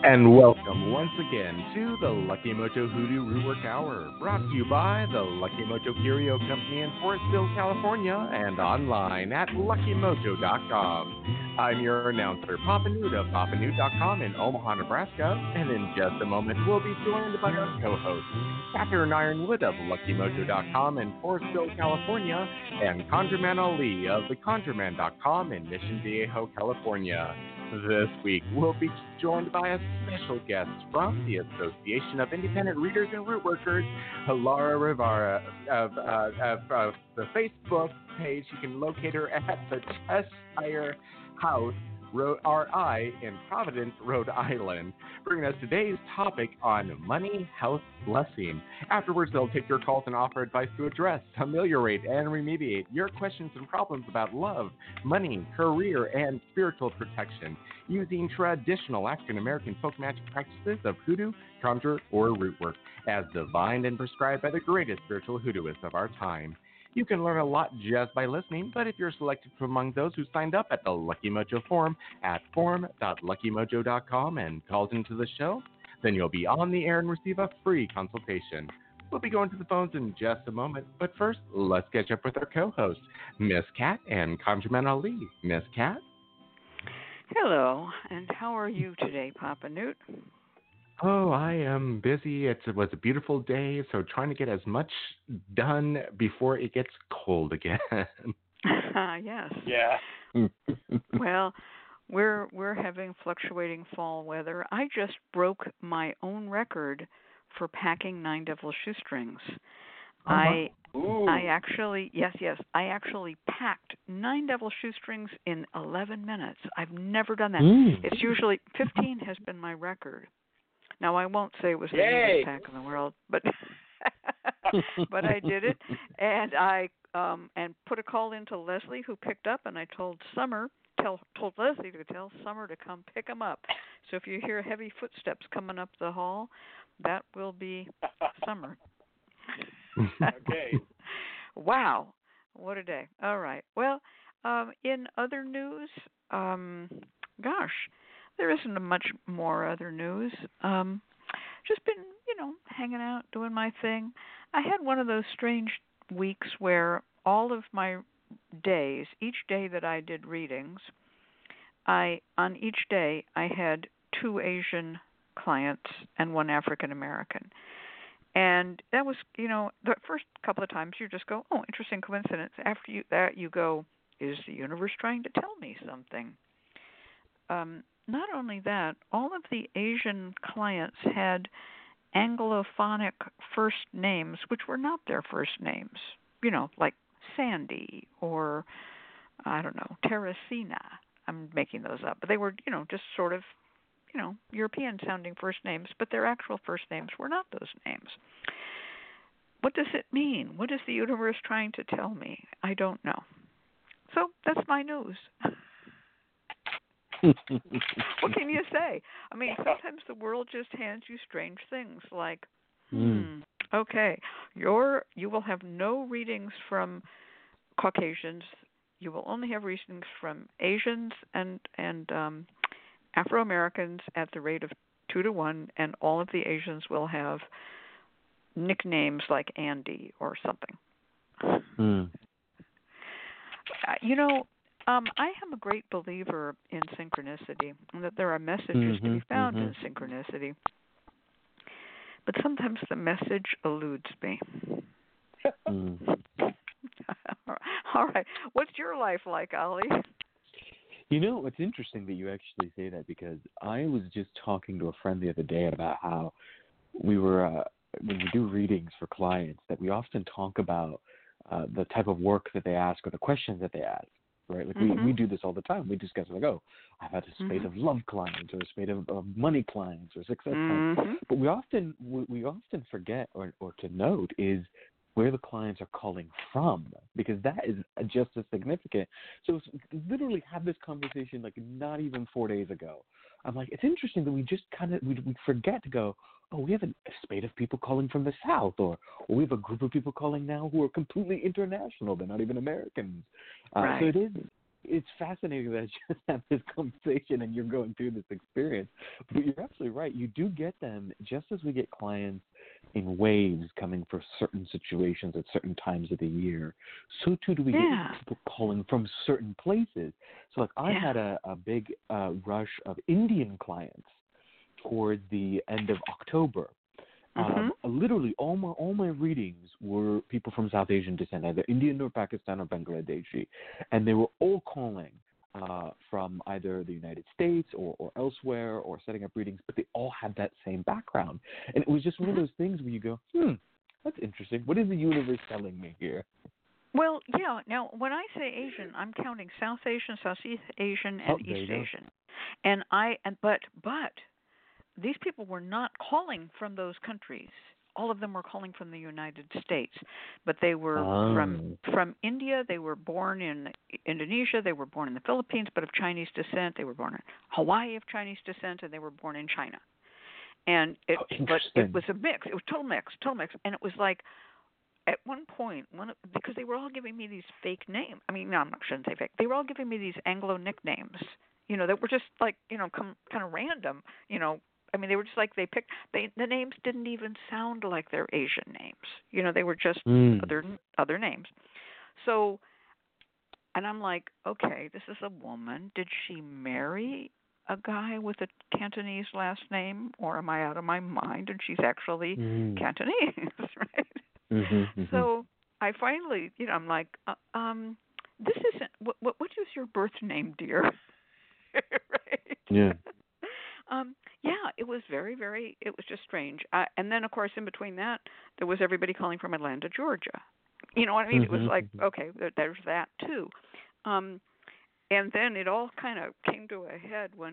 And welcome once again to the Lucky Mojo Hoodoo Rootwork Hour, brought to you by the Lucky Mojo Curio Company in Forestville, California, and online at luckymojo.com. I'm your announcer, Papa Newt of papanewt.com in Omaha, Nebraska, and in just a moment we'll be joined by our co-host, Catherine Ironwood of luckymojo.com in Forestville, California, and ConjureMan Ali of theconjureman.com in Mission Viejo, California. This week, we'll be joined by a special guest from the Association of Independent Readers and Root Workers, Laura Rivera of the Facebook page. You can locate her at the Cheshire House, RI, in Providence, Rhode Island, bringing us today's topic on money, health, blessing. Afterwards, they'll take your calls and offer advice to address, ameliorate, and remediate your questions and problems about love, money, career, and spiritual protection using traditional African-American folk magic practices of hoodoo, conjure, or root work, as divined and prescribed by the greatest spiritual hoodooists of our time. You can learn a lot just by listening, but if you're selected from among those who signed up at the Lucky Mojo forum at forum.luckymojo.com and called into the show, then you'll be on the air and receive a free consultation. We'll be going to the phones in just a moment, but first, let's catch up with our co-hosts, Miss Cat and ConjureMan Ali. Miss Cat? Hello, and how are you today, Papa Newt? Oh, I am busy. It was a beautiful day, so trying to get as much done before it gets cold again. Yes. Yeah. Well, we're having fluctuating fall weather. I just broke my own record for packing Nine Devil shoestrings. I actually packed Nine Devil shoestrings in 11 minutes. I've never done that. It's usually 15 has been my record. Now, I won't say it was the easiest pack in the world, but but I did it, and I put a call into Leslie, who picked up, and I told Leslie to tell Summer to come pick them up. So if you hear heavy footsteps coming up the hall, that will be Summer. Okay. Wow, what a day! All right. Well, in other news, there isn't much more other news. Just been, hanging out, doing my thing. I had one of those strange weeks where all of my days, each day that I did readings, on each day I had 2 Asian clients and 1 African American. And that was, the first couple of times you just go, oh, interesting coincidence. After that you go, is the universe trying to tell me something? Not only that, all of the Asian clients had Anglophonic first names, which were not their first names, like Sandy or, I don't know, Teresina. I'm making those up. But they were, just sort of, European-sounding first names, but their actual first names were not those names. What does it mean? What is the universe trying to tell me? I don't know. So that's my news. What can you say? I mean, sometimes the world just hands you strange things like, okay, you will have no readings from Caucasians. You will only have readings from Asians and Afro-Americans at the rate of 2 to 1, and all of the Asians will have nicknames like Andy or something. I am a great believer in synchronicity, and that there are messages to be found in synchronicity. But sometimes the message eludes me. All right. What's your life like, Ali? It's interesting that you actually say that, because I was just talking to a friend the other day about how we were, when we do readings for clients, that we often talk about the type of work that they ask or the questions that they ask. Right, like we do this all the time. We discuss like, I've had a spate of love clients or a spate of money clients or success clients. But we often forget or to note is where the clients are calling from, because that is just as significant. So literally had this conversation like not even 4 days ago. I'm like, it's interesting that we just we forget to go, we have a spate of people calling from the South, or we have a group of people calling now who are completely international. They're not even Americans. Right. So it's fascinating that I just have this conversation and you're going through this experience. But you're absolutely right. You do get them just as we get clients in waves coming for certain situations at certain times of the year. So too do we get people calling from certain places. So like I had a big rush of Indian clients towards the end of October. Literally, all my readings were people from South Asian descent, either Indian or Pakistan or Bangladeshi, and they were all calling from either the United States or elsewhere or setting up readings, but they all had that same background. And it was just one of those things where you go, that's interesting. What is the universe telling me here? Well, yeah. Now, when I say Asian, I'm counting South Asian, Southeast Asian, and East Asian. But these people were not calling from those countries. All of them were calling from the United States, but they were from India. They were born in Indonesia. They were born in the Philippines, but of Chinese descent. They were born in Hawaii of Chinese descent, and they were born in China. And it was a mix. It was total mix. And it was like, at one point, because they were all giving me these fake names. I mean, no, I shouldn't say fake. They were all giving me these Anglo nicknames, that were just like, kind of random, I mean, they were just like the names didn't even sound like their Asian names. They were just other names. So, and I'm like, okay, this is a woman. Did she marry a guy with a Cantonese last name, or am I out of my mind and she's actually Cantonese, right? So I finally, I'm like, this isn't. What is your birth name, dear? Right? Yeah. Yeah, it was very, very, it was just strange. And then, of course, in between that, there was everybody calling from Atlanta, Georgia. You know what I mean? It was like, okay, there's that too. And then it all kind of came to a head when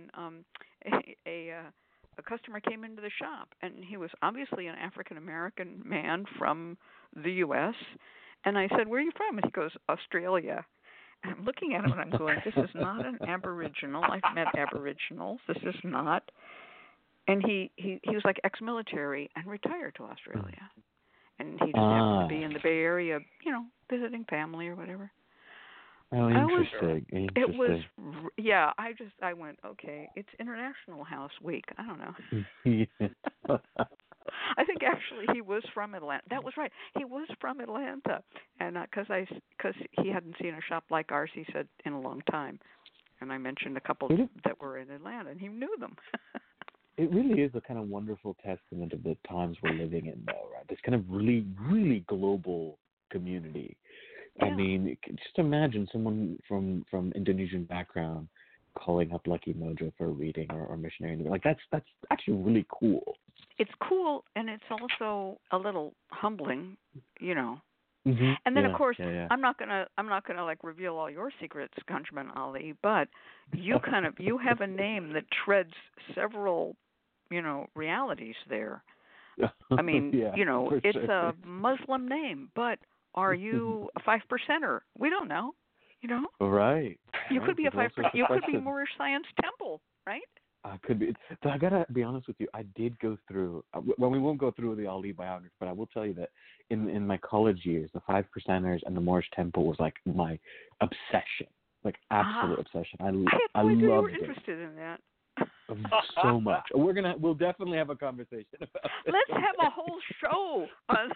a customer came into the shop, and he was obviously an African-American man from the U.S., and I said, where are you from? And he goes, Australia. And I'm looking at him and I'm going, this is not an Aboriginal. I've met Aboriginals. This is not. And he was like ex-military and retired to Australia. And he just happened to be in the Bay Area, visiting family or whatever. Oh, interesting. It was, yeah, I went, okay, it's International House Week. I don't know. I think actually he was from Atlanta. That was right. He was from Atlanta, and because he hadn't seen a shop like ours, he said, in a long time. And I mentioned a couple that were in Atlanta, and he knew them. It really is a kind of wonderful testament of the times we're living in, though, right? This kind of really, really global community. Yeah. I mean, just imagine someone from Indonesian background calling up Lucky Mojo for a reading or missionary. Like that's actually really cool. It's cool, and it's also a little humbling, Mm-hmm. And then, of course, I'm not gonna like reveal all your secrets, Countryman Ali, but you you have a name that treads several, realities there. I mean, it's a Muslim name, but are you a 5%er? We don't know, Right. You could be a 5%. You could be Moorish Science Temple, right? Could be. So I gotta be honest with you. I did go through. Well, we won't go through the Ali biography, but I will tell you that in my college years, the 5%ers and the Moorish Temple was like my obsession, like absolute obsession. I loved you were interested in that. So much. We'll definitely have a conversation about it. Let's have a whole show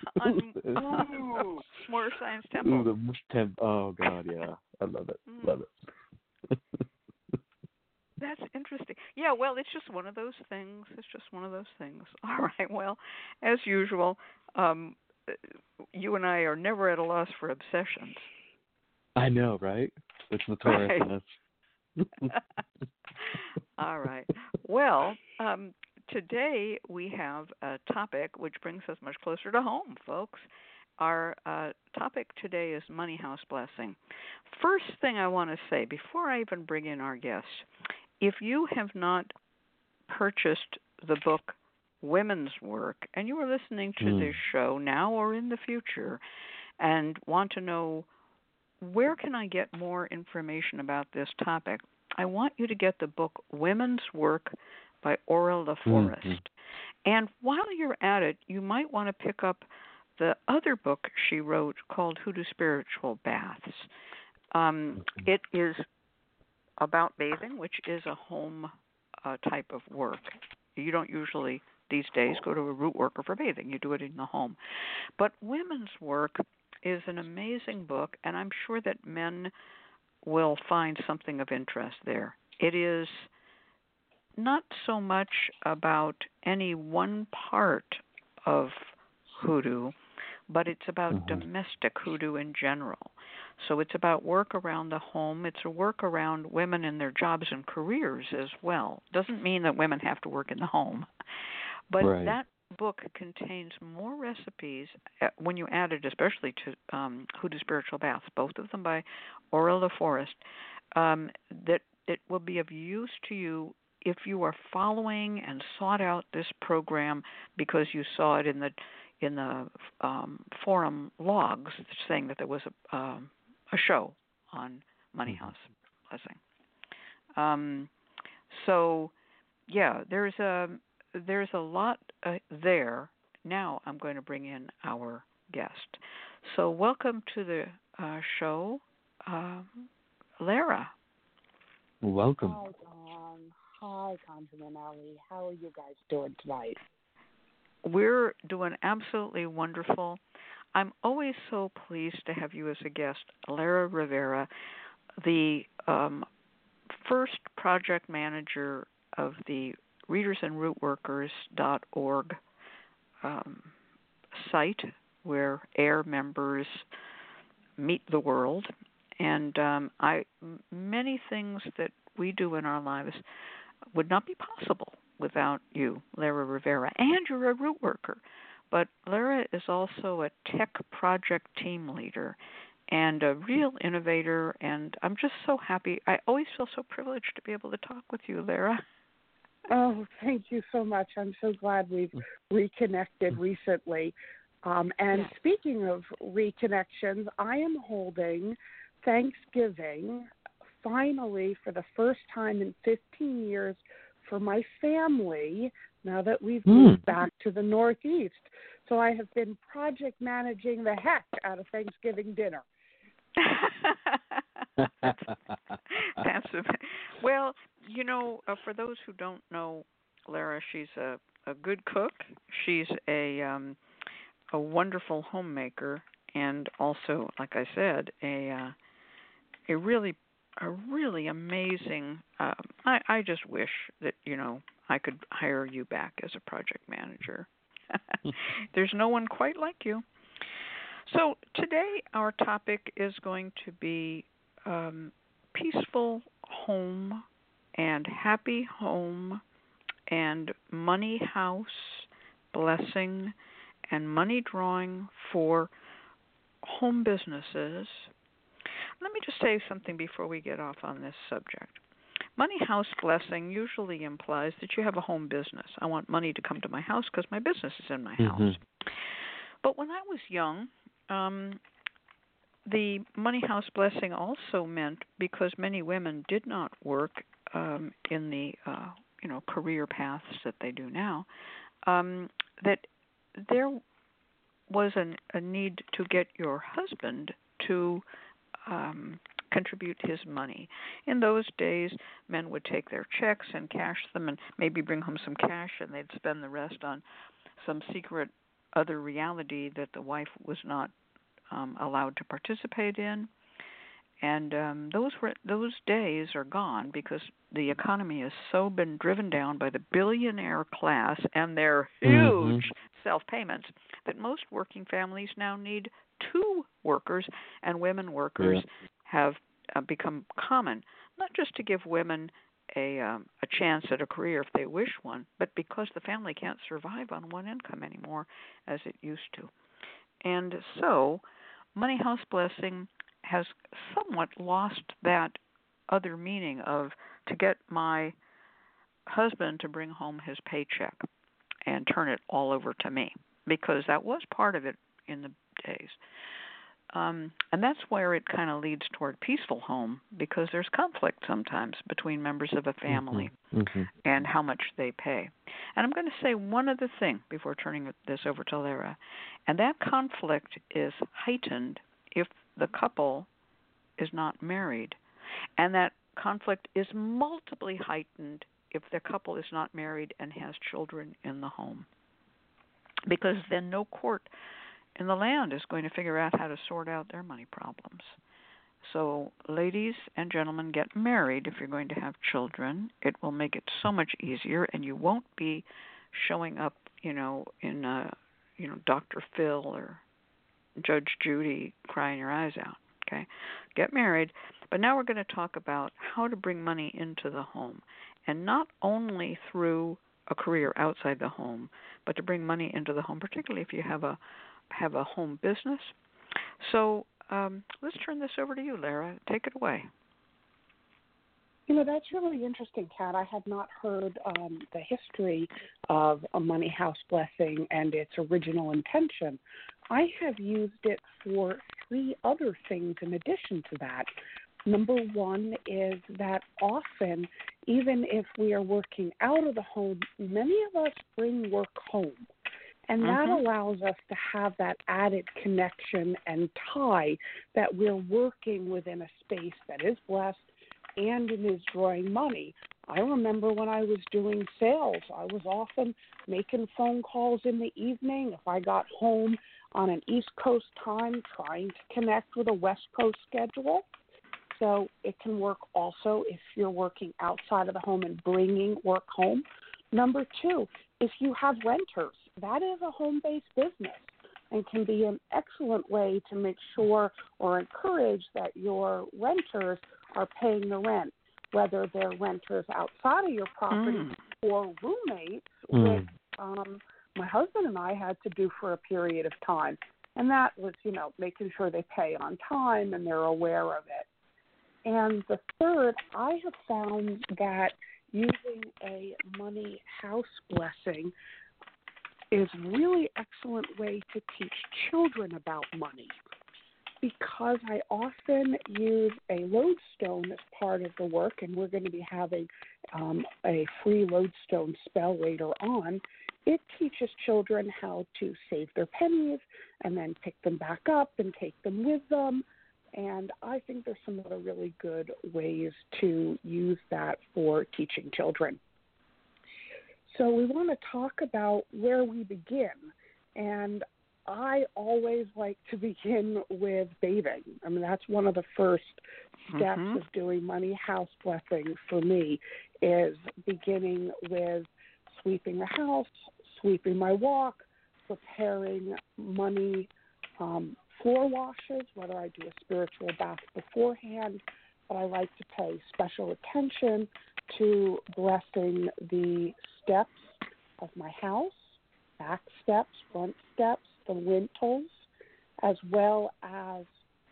on Moorish Science Temple. Ooh, the Moorish Temple. Oh God, yeah, I love it. Love it. That's interesting. Yeah, well, it's just one of those things. All right, well, as usual, you and I are never at a loss for obsessions. I know, right? It's notorious in us. All right. Well, today we have a topic which brings us much closer to home, folks. Our topic today is Money House Blessing. First thing I want to say, before I even bring in our guest, if you have not purchased the book Women's Work, and you are listening to this show now or in the future and want to know where can I get more information about this topic, I want you to get the book Women's Work by Aura LaForest. And while you're at it, you might want to pick up the other book she wrote called Hoodoo Spiritual Baths. It is about bathing, which is a home type of work. You don't usually these days go to a root worker for bathing. You do it in the home. But women's work is an amazing book, and I'm sure that men will find something of interest there. It is not so much about any one part of hoodoo, but it's about domestic hoodoo in general. So it's about work around the home. It's a work around women and their jobs and careers as well. Doesn't mean that women have to work in the home. But that book contains more recipes when you add it, especially to Hoodoo Spiritual Baths, both of them by Aurel DeForest, that it will be of use to you if you are following and sought out this program because you saw it in the forum logs saying that there was a show on Money House Blessing. So, yeah, there's a lot there. Now I'm going to bring in our guest. So welcome to the show, Lara. Welcome. Hi, Dawn. Hi, Conjurman Ali. How are you guys doing tonight? We're doing absolutely wonderful. I'm always so pleased to have you as a guest, Lara Rivera, the first project manager of the readersandrootworkers.org site where AIR members meet the world. And many things that we do in our lives would not be possible without you, Lara Rivera. And you're a root worker. But Lara is also a tech project team leader and a real innovator. And I'm just so happy. I always feel so privileged to be able to talk with you, Lara. Oh, thank you so much. I'm so glad we've reconnected recently. And speaking of reconnections, I am holding Thanksgiving, finally, for the first time in 15 years for my family, now that we've moved back to the Northeast. So I have been project managing the heck out of Thanksgiving dinner. Well, you know, for those who don't know Lara, she's a good cook. She's a wonderful homemaker, and also, like I said, a really amazing. I just wish that I could hire you back as a project manager. There's no one quite like you. So today our topic is going to be peaceful home and happy home and money house blessing and money drawing for home businesses. Let me just say something before we get off on this subject. Money house blessing usually implies that you have a home business. I want money to come to my house because my business is in my house. But when I was young, the money house blessing also meant, because many women did not work in the career paths that they do now, that there was a need to get your husband to contribute his money. In those days, men would take their checks and cash them and maybe bring home some cash, and they'd spend the rest on some secret other reality that the wife was not allowed to participate in. And those days are gone because the economy has so been driven down by the billionaire class and their huge self-payments that most working families now need two workers, and women workers have become common, not just to give women a chance at a career if they wish one, but because the family can't survive on one income anymore as it used to. And so Money House Blessing has somewhat lost that other meaning of to get my husband to bring home his paycheck and turn it all over to me, because that was part of it in the days. And that's where it kind of leads toward peaceful home, because there's conflict sometimes between members of a family and how much they pay. And I'm going to say one other thing before turning this over to Lara, and that conflict is heightened if the couple is not married. And that conflict is multiply heightened if the couple is not married and has children in the home, because then no court in the land is going to figure out how to sort out their money problems. So, ladies and gentlemen, get married if you're going to have children. It will make it so much easier, and you won't be showing up, in Dr. Phil or Judge Judy crying your eyes out. Okay, get married. But now we're going to talk about how to bring money into the home, and not only through a career outside the home, but to bring money into the home, particularly if you have a home business. So let's turn this over to you, Lara. Take it away. That's really interesting, Kat. I had not heard the history of a money house blessing and its original intention. I have used it for 3 other things in addition to that. Number one is that often, even if we are working out of the home, many of us bring work home. And that allows us to have that added connection and tie that we're working within a space that is blessed and it is drawing money. I remember when I was doing sales, I was often making phone calls in the evening. If I got home on an East Coast time, trying to connect with a West Coast schedule. So it can work also if you're working outside of the home and bringing work home. Number 2, if you have renters, that is a home-based business and can be an excellent way to make sure or encourage that your renters are paying the rent, whether they're renters outside of your property or roommates, which my husband and I had to do for a period of time. And that was, making sure they pay on time and they're aware of it. And the third, I have found that using a money house blessing is a really excellent way to teach children about money, because I often use a lodestone as part of the work, and we're going to be having a free lodestone spell later on. It teaches children how to save their pennies and then pick them back up and take them with them. And I think there's some other really good ways to use that for teaching children. So we want to talk about where we begin. And I always like to begin with bathing. I mean, that's one of the first steps of doing money house blessing for me, is beginning with sweeping the house, sweeping my walk, preparing money floor washes, whether I do a spiritual bath beforehand, but I like to pay special attention to blessing the steps of my house, back steps, front steps, the lintels, as well as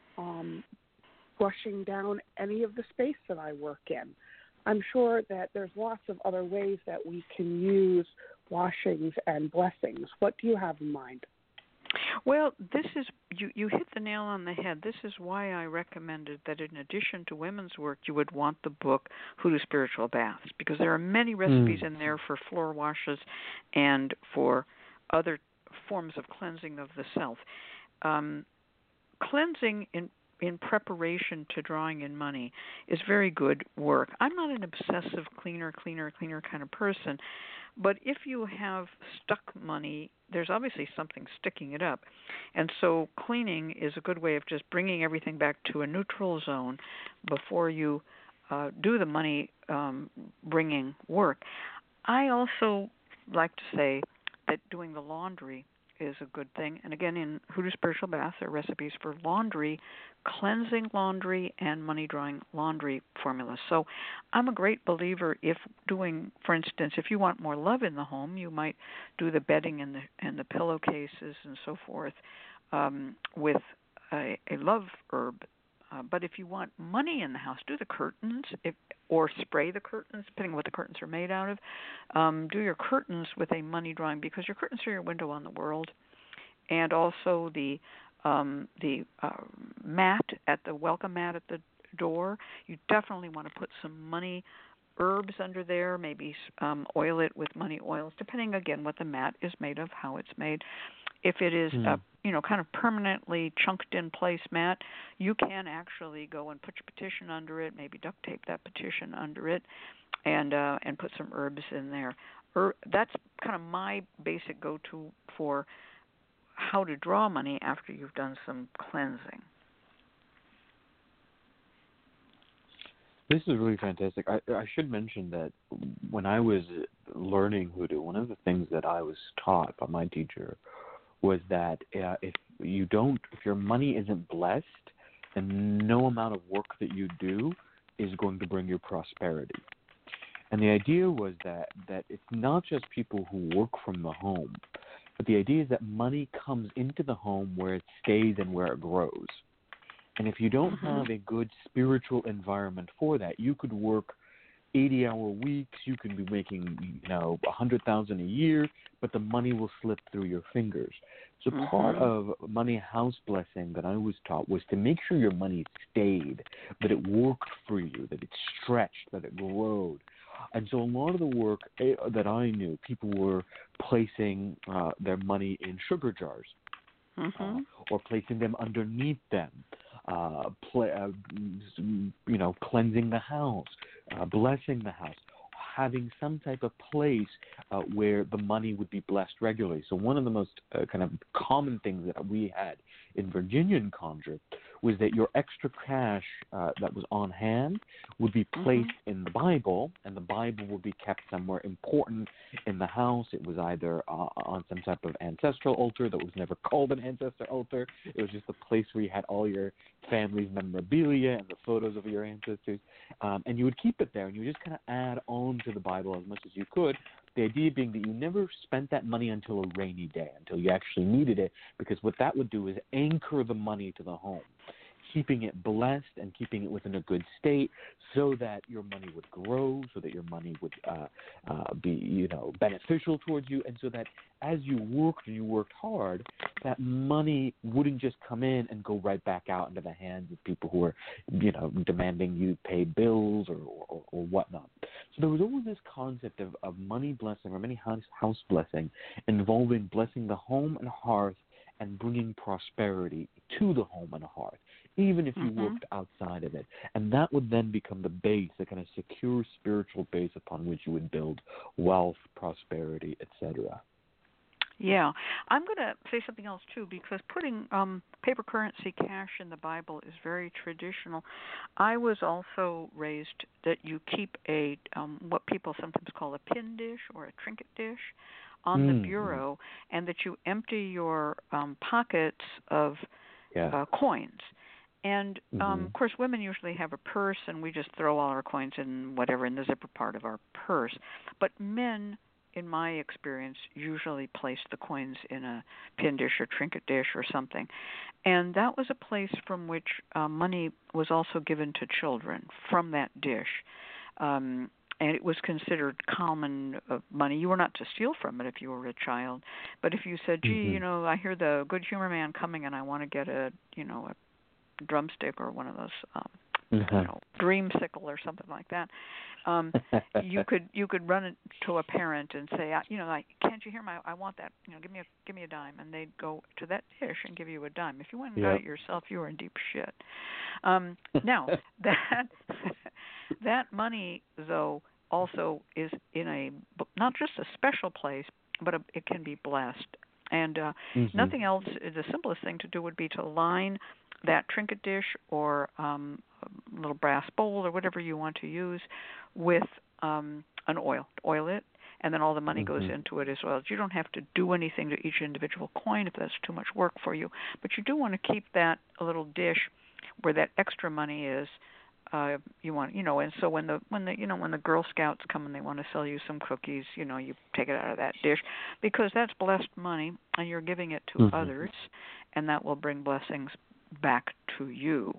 brushing down any of the space that I work in. I'm sure that there's lots of other ways that we can use washings and blessings. What do you have in mind? Well, this is, you hit the nail on the head. This is why I recommended that in addition to women's work, you would want the book Hoodoo Spiritual Baths, because there are many recipes in there for floor washes and for other forms of cleansing of the self. Cleansing in preparation to drawing in money is very good work. I'm not an obsessive cleaner kind of person, but if you have stuck money, there's obviously something sticking it up. And so cleaning is a good way of just bringing everything back to a neutral zone before you do the money bringing work. I also like to say that doing the laundry is a good thing. And again, in Hoodoo Spiritual Baths, there are recipes for laundry, cleansing laundry, and money drawing laundry formulas. So I'm a great believer if doing, for instance, if you want more love in the home, you might do the bedding and the pillowcases and so forth with a love herb. But if you want money in the house, do the curtains or spray the curtains, depending on what the curtains are made out of. Do your curtains with a money drawing, because your curtains are your window on the world. And also the mat at the welcome mat at the door, you definitely want to put some money herbs under there, maybe oil it with money oils, depending, again, what the mat is made of, how it's made. If it is a kind of permanently chunked in place mat, you can actually go and put your petition under it, maybe duct tape that petition under it, and put some herbs in there. That's kind of my basic go-to for how to draw money after you've done some cleansing. This is really fantastic. I should mention that when I was learning hoodoo, one of the things that I was taught by my teacher was that if your money isn't blessed, then no amount of work that you do is going to bring you prosperity. And the idea was that it's not just people who work from the home, but the idea is that money comes into the home where it stays and where it grows. And if you don't have a good spiritual environment for that, you could work 80-hour weeks, you can be making, $100,000 a year, but the money will slip through your fingers. So part of money house blessing that I was taught was to make sure your money stayed, that it worked for you, that it stretched, that it glowed. And so a lot of the work that I knew, people were placing their money in sugar jars or placing them underneath them. Cleansing the house, blessing the house, having some type of place where the money would be blessed regularly. So one of the most kind of common things that we had in Virginian Conjure was that your extra cash that was on hand would be placed in the Bible, and the Bible would be kept somewhere important in the house. It was either on some type of ancestral altar that was never called an ancestral altar. It was just a place where you had all your family's memorabilia and the photos of your ancestors, and you would keep it there, and you would just kind of add on to the Bible as much as you could. The idea being that you never spent that money until a rainy day, until you actually needed it, because what that would do is anchor the money to the home, keeping it blessed and keeping it within a good state so that your money would grow, so that your money would be, beneficial towards you, and so that as you worked and you worked hard, that money wouldn't just come in and go right back out into the hands of people who are, demanding you pay bills or whatnot. So there was always this concept of money blessing or money house blessing involving blessing the home and hearth and bringing prosperity to the home and hearth, even if you worked outside of it. And that would then become the base, the kind of secure spiritual base upon which you would build wealth, prosperity, etc. Yeah. I'm going to say something else, too, because putting paper currency cash in the Bible is very traditional. I was also raised that you keep a what people sometimes call a pin dish or a trinket dish on the bureau, and that you empty your pockets of coins. And, of course, women usually have a purse, and we just throw all our coins in whatever in the zipper part of our purse. But men, in my experience, usually place the coins in a pin dish or trinket dish or something. And that was a place from which money was also given to children from that dish. And it was considered common money. You were not to steal from it if you were a child. But if you said, gee, I hear the Good Humor Man coming and I want to get a drumstick or one of those dreamsicle or something like that, you could run it to a parent and say, can't you hear I want that, give me a dime, and they'd go to that dish and give you a dime. If you went and got it yourself, you were in deep shit. Now that money, though, also is in a not just a special place, but it can be blessed. And nothing else. The simplest thing to do would be to line that trinket dish or little brass bowl or whatever you want to use with an oil. Oil it, and then all the money goes into it as well. You don't have to do anything to each individual coin if that's too much work for you, but you do want to keep that little dish where that extra money is. You want, and so when the Girl Scouts come and they want to sell you some cookies, you take it out of that dish because that's blessed money and you're giving it to others, and that will bring blessings back to you.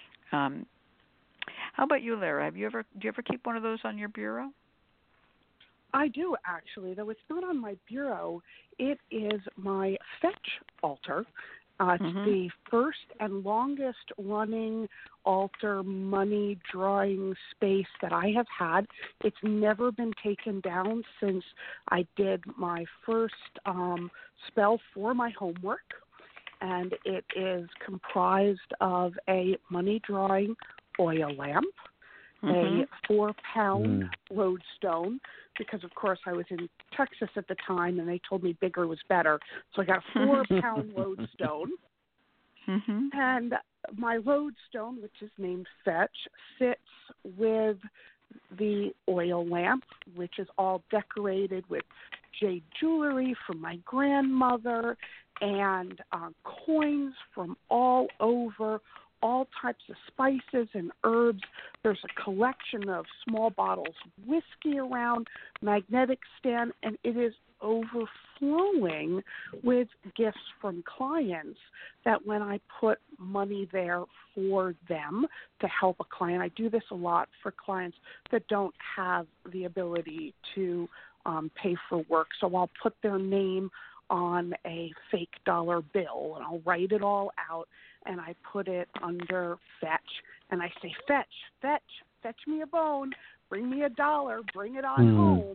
How about you, Lara? Do you ever keep one of those on your bureau? I do, actually, though it's not on my bureau. It is my fetch altar, It's the first and longest running altar money drawing space that I have had. It's never been taken down since I did my first spell for my homework. And it is comprised of a money drawing oil lamp, a 4-pound lodestone, because of course I was in Texas at the time and they told me bigger was better. So I got a 4-pound lodestone. And my lodestone, which is named Fetch, sits with the oil lamp, which is all decorated with jade jewelry from my grandmother and coins from all over, all types of spices and herbs. There's a collection of small bottles of whiskey around, magnetic stand, and it is overflowing with gifts from clients that when I put money there for them to help a client, I do this a lot for clients that don't have the ability to pay for work. So I'll put their name on a fake dollar bill and I'll write it all out and I put it under Fetch and I say, fetch me a bone, bring me $1, bring it on home.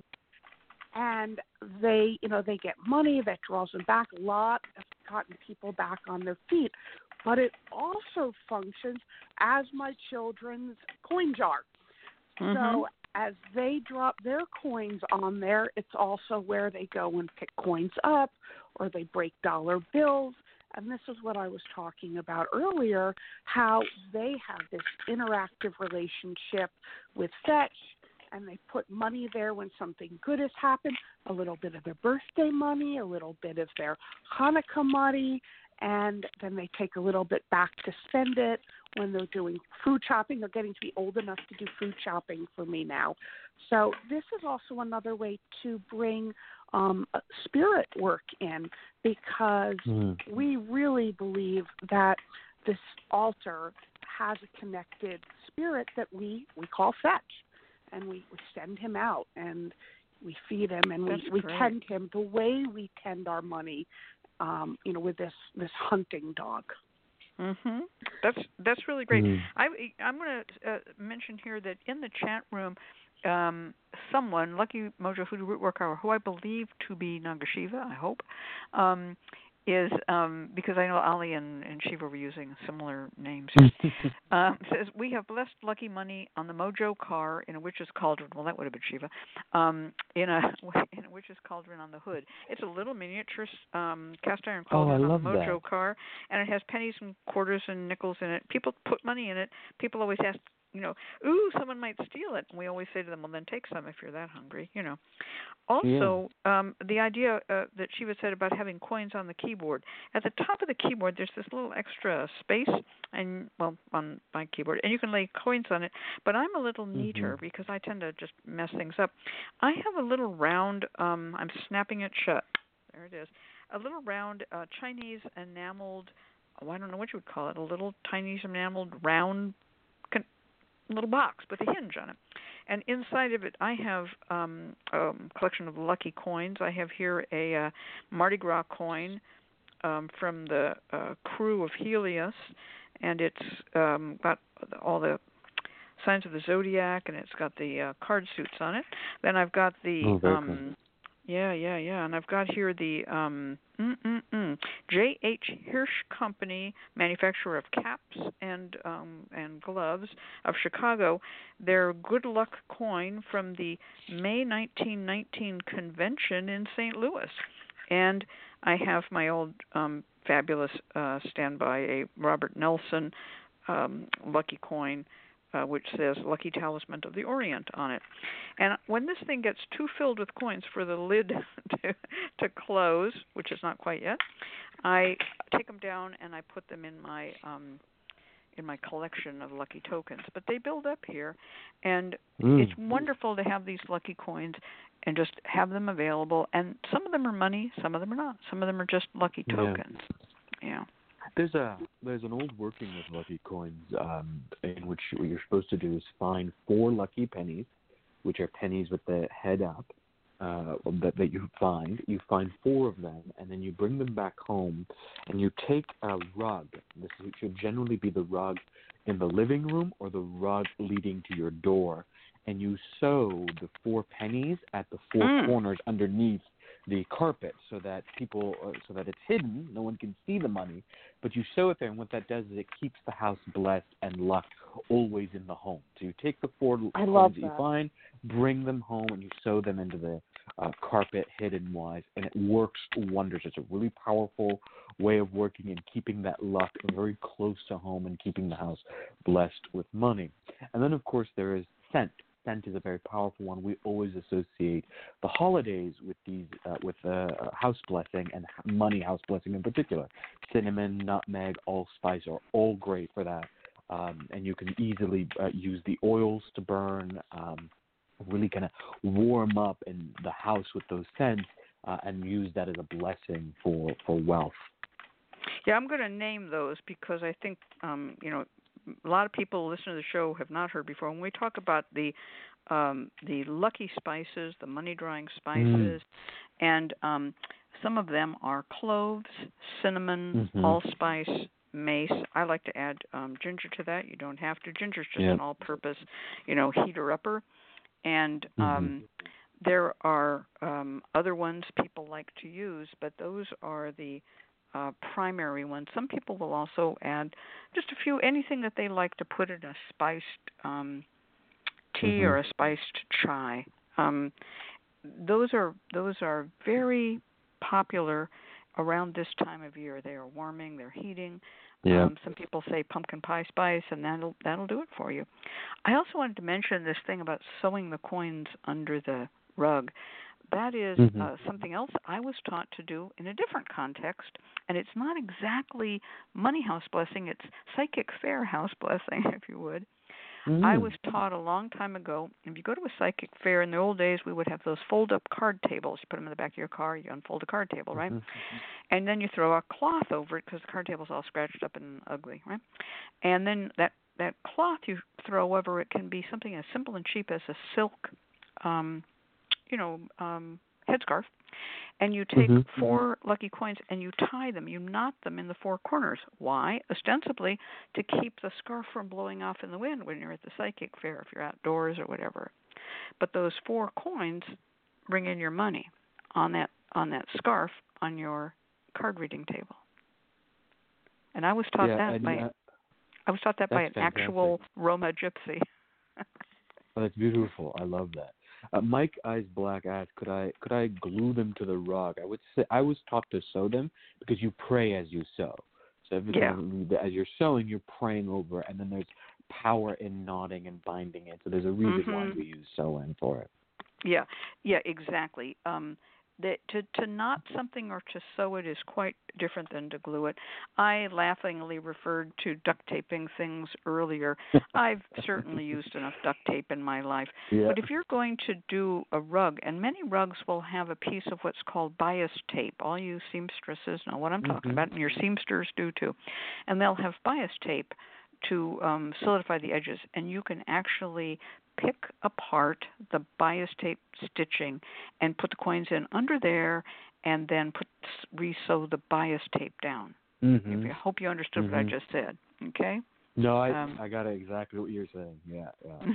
And they get money that draws them back. A lot has gotten people back on their feet. But it also functions as my children's coin jar. So as they drop their coins on there, it's also where they go and pick coins up or they break dollar bills. And this is what I was talking about earlier, how they have this interactive relationship with Fetch, and they put money there when something good has happened, a little bit of their birthday money, a little bit of their Hanukkah money, and then they take a little bit back to spend it when they're doing food shopping. They're getting to be old enough to do food shopping for me now. So this is also another way to bring spirit work in, because we really believe that this altar has a connected spirit that we call Fetch. And we send him out and we feed him and we tend him the way we tend our money, with this hunting dog. That's really great. I'm going to mention here that in the chat room, someone, Lucky Mojo Hoodoo Rootwork Hour, who I believe to be Nagashiva, I hope, is because I know Ali and Shiva were using similar names. Says we have blessed lucky money on the Mojo car in a witch's cauldron. Well, that would have been Shiva. In a witch's cauldron on the hood. It's a little miniature cast iron cauldron on the Mojo car, and it has pennies and quarters and nickels in it. People put money in it. People always ask, someone might steal it. And we always say to them, well, then take some if you're that hungry, Also, the idea that Shiva said about having coins on the keyboard. At the top of the keyboard, there's this little extra space, on my keyboard, and you can lay coins on it. But I'm a little neater because I tend to just mess things up. I have a little round, I'm snapping it shut. There it is. A little round Chinese enameled, I don't know what you would call it, a little Chinese enameled round little box with a hinge on it. And inside of it, I have a collection of lucky coins. I have here a Mardi Gras coin from the crew of Helios, and it's got all the signs of the zodiac, and it's got the card suits on it. Then I've got the cool. and I've got here the J.H. Hirsch Company, manufacturer of caps and gloves of Chicago, their Good Luck coin from the May 1919 convention in St. Louis. And I have my old fabulous standby, a Robert Nelson lucky coin, which says Lucky Talisman of the Orient on it. And when this thing gets too filled with coins for the lid to close, which is not quite yet, I take them down and I put them in my collection of lucky tokens. But they build up here, and it's wonderful to have these lucky coins and just have them available. And some of them are money, some of them are not. Some of them are just lucky tokens. Yeah. There's an old working with lucky coins in which what you're supposed to do is find 4 lucky pennies, which are pennies with the head up, that you find 4 of them, and then you bring them back home, and you take a rug. This should generally be the rug in the living room or the rug leading to your door, and you sew the 4 pennies at the 4 corners underneath the carpet so that it's hidden, no one can see the money, but you sew it there, and what that does is it keeps the house blessed and luck always in the home. So you take the 4 coins that you find, bring them home, and you sew them into the carpet hidden wise, and it works wonders. It's a really powerful way of working and keeping that luck very close to home and keeping the house blessed with money. And then, of course, there is scent. Scent is a very powerful one. We always associate the holidays with these, with house blessing and money house blessing in particular. Cinnamon, nutmeg, allspice are all great for that. And you can easily use the oils to burn, really kind of warm up in the house with those scents, and use that as a blessing for wealth. Yeah, I'm going to name those because I think, a lot of people listening to the show have not heard before. When we talk about the lucky spices, the money drawing spices, and some of them are cloves, cinnamon, allspice, mace. I like to add ginger to that. You don't have to. Ginger's just an all-purpose, heater-upper. And there are other ones people like to use, but those are the primary ones. Some people will also add just a few, anything that they like to put in a spiced tea or a spiced chai. Those are very popular around this time of year. They are warming, they're heating. Some people say pumpkin pie spice, and that'll do it for you. I also wanted to mention this thing about sewing the coins under the rug. That is something else I was taught to do in a different context, and it's not exactly money house blessing, it's psychic fair house blessing, if you would. I was taught a long time ago, if you go to a psychic fair, in the old days we would have those fold-up card tables. You put them in the back of your car, you unfold a card table, right? And then you throw a cloth over it because the card table's all scratched up and ugly, right? And then that cloth you throw over it can be something as simple and cheap as a silk headscarf, and you take 4 lucky coins and you tie them, you knot them in the 4 corners. Why? Ostensibly to keep the scarf from blowing off in the wind when you're at the psychic fair, if you're outdoors or whatever. But those 4 coins bring in your money on that scarf on your card reading table. And I was taught that by an actual Roma gypsy. Oh, that's beautiful. I love that. Mike Eyes Black asked, could I glue them to the rug? I would say I was taught to sew them because you pray as you sew. So as you're sewing, you're praying over, and then there's power in knotting and binding it. So there's a reason why we use sew-in for it. Yeah, exactly. To knot something or to sew it is quite different than to glue it. I laughingly referred to duct taping things earlier. I've certainly used enough duct tape in my life. Yeah. But if you're going to do a rug, and many rugs will have a piece of what's called bias tape. All you seamstresses know what I'm talking about, and your seamsters do too. And they'll have bias tape to solidify the edges, and you can actually pick apart the bias tape stitching and put the coins in under there, and then re-sew the bias tape down. I hope you understood what I just said. Okay? No, I got exactly what you're saying. Yeah.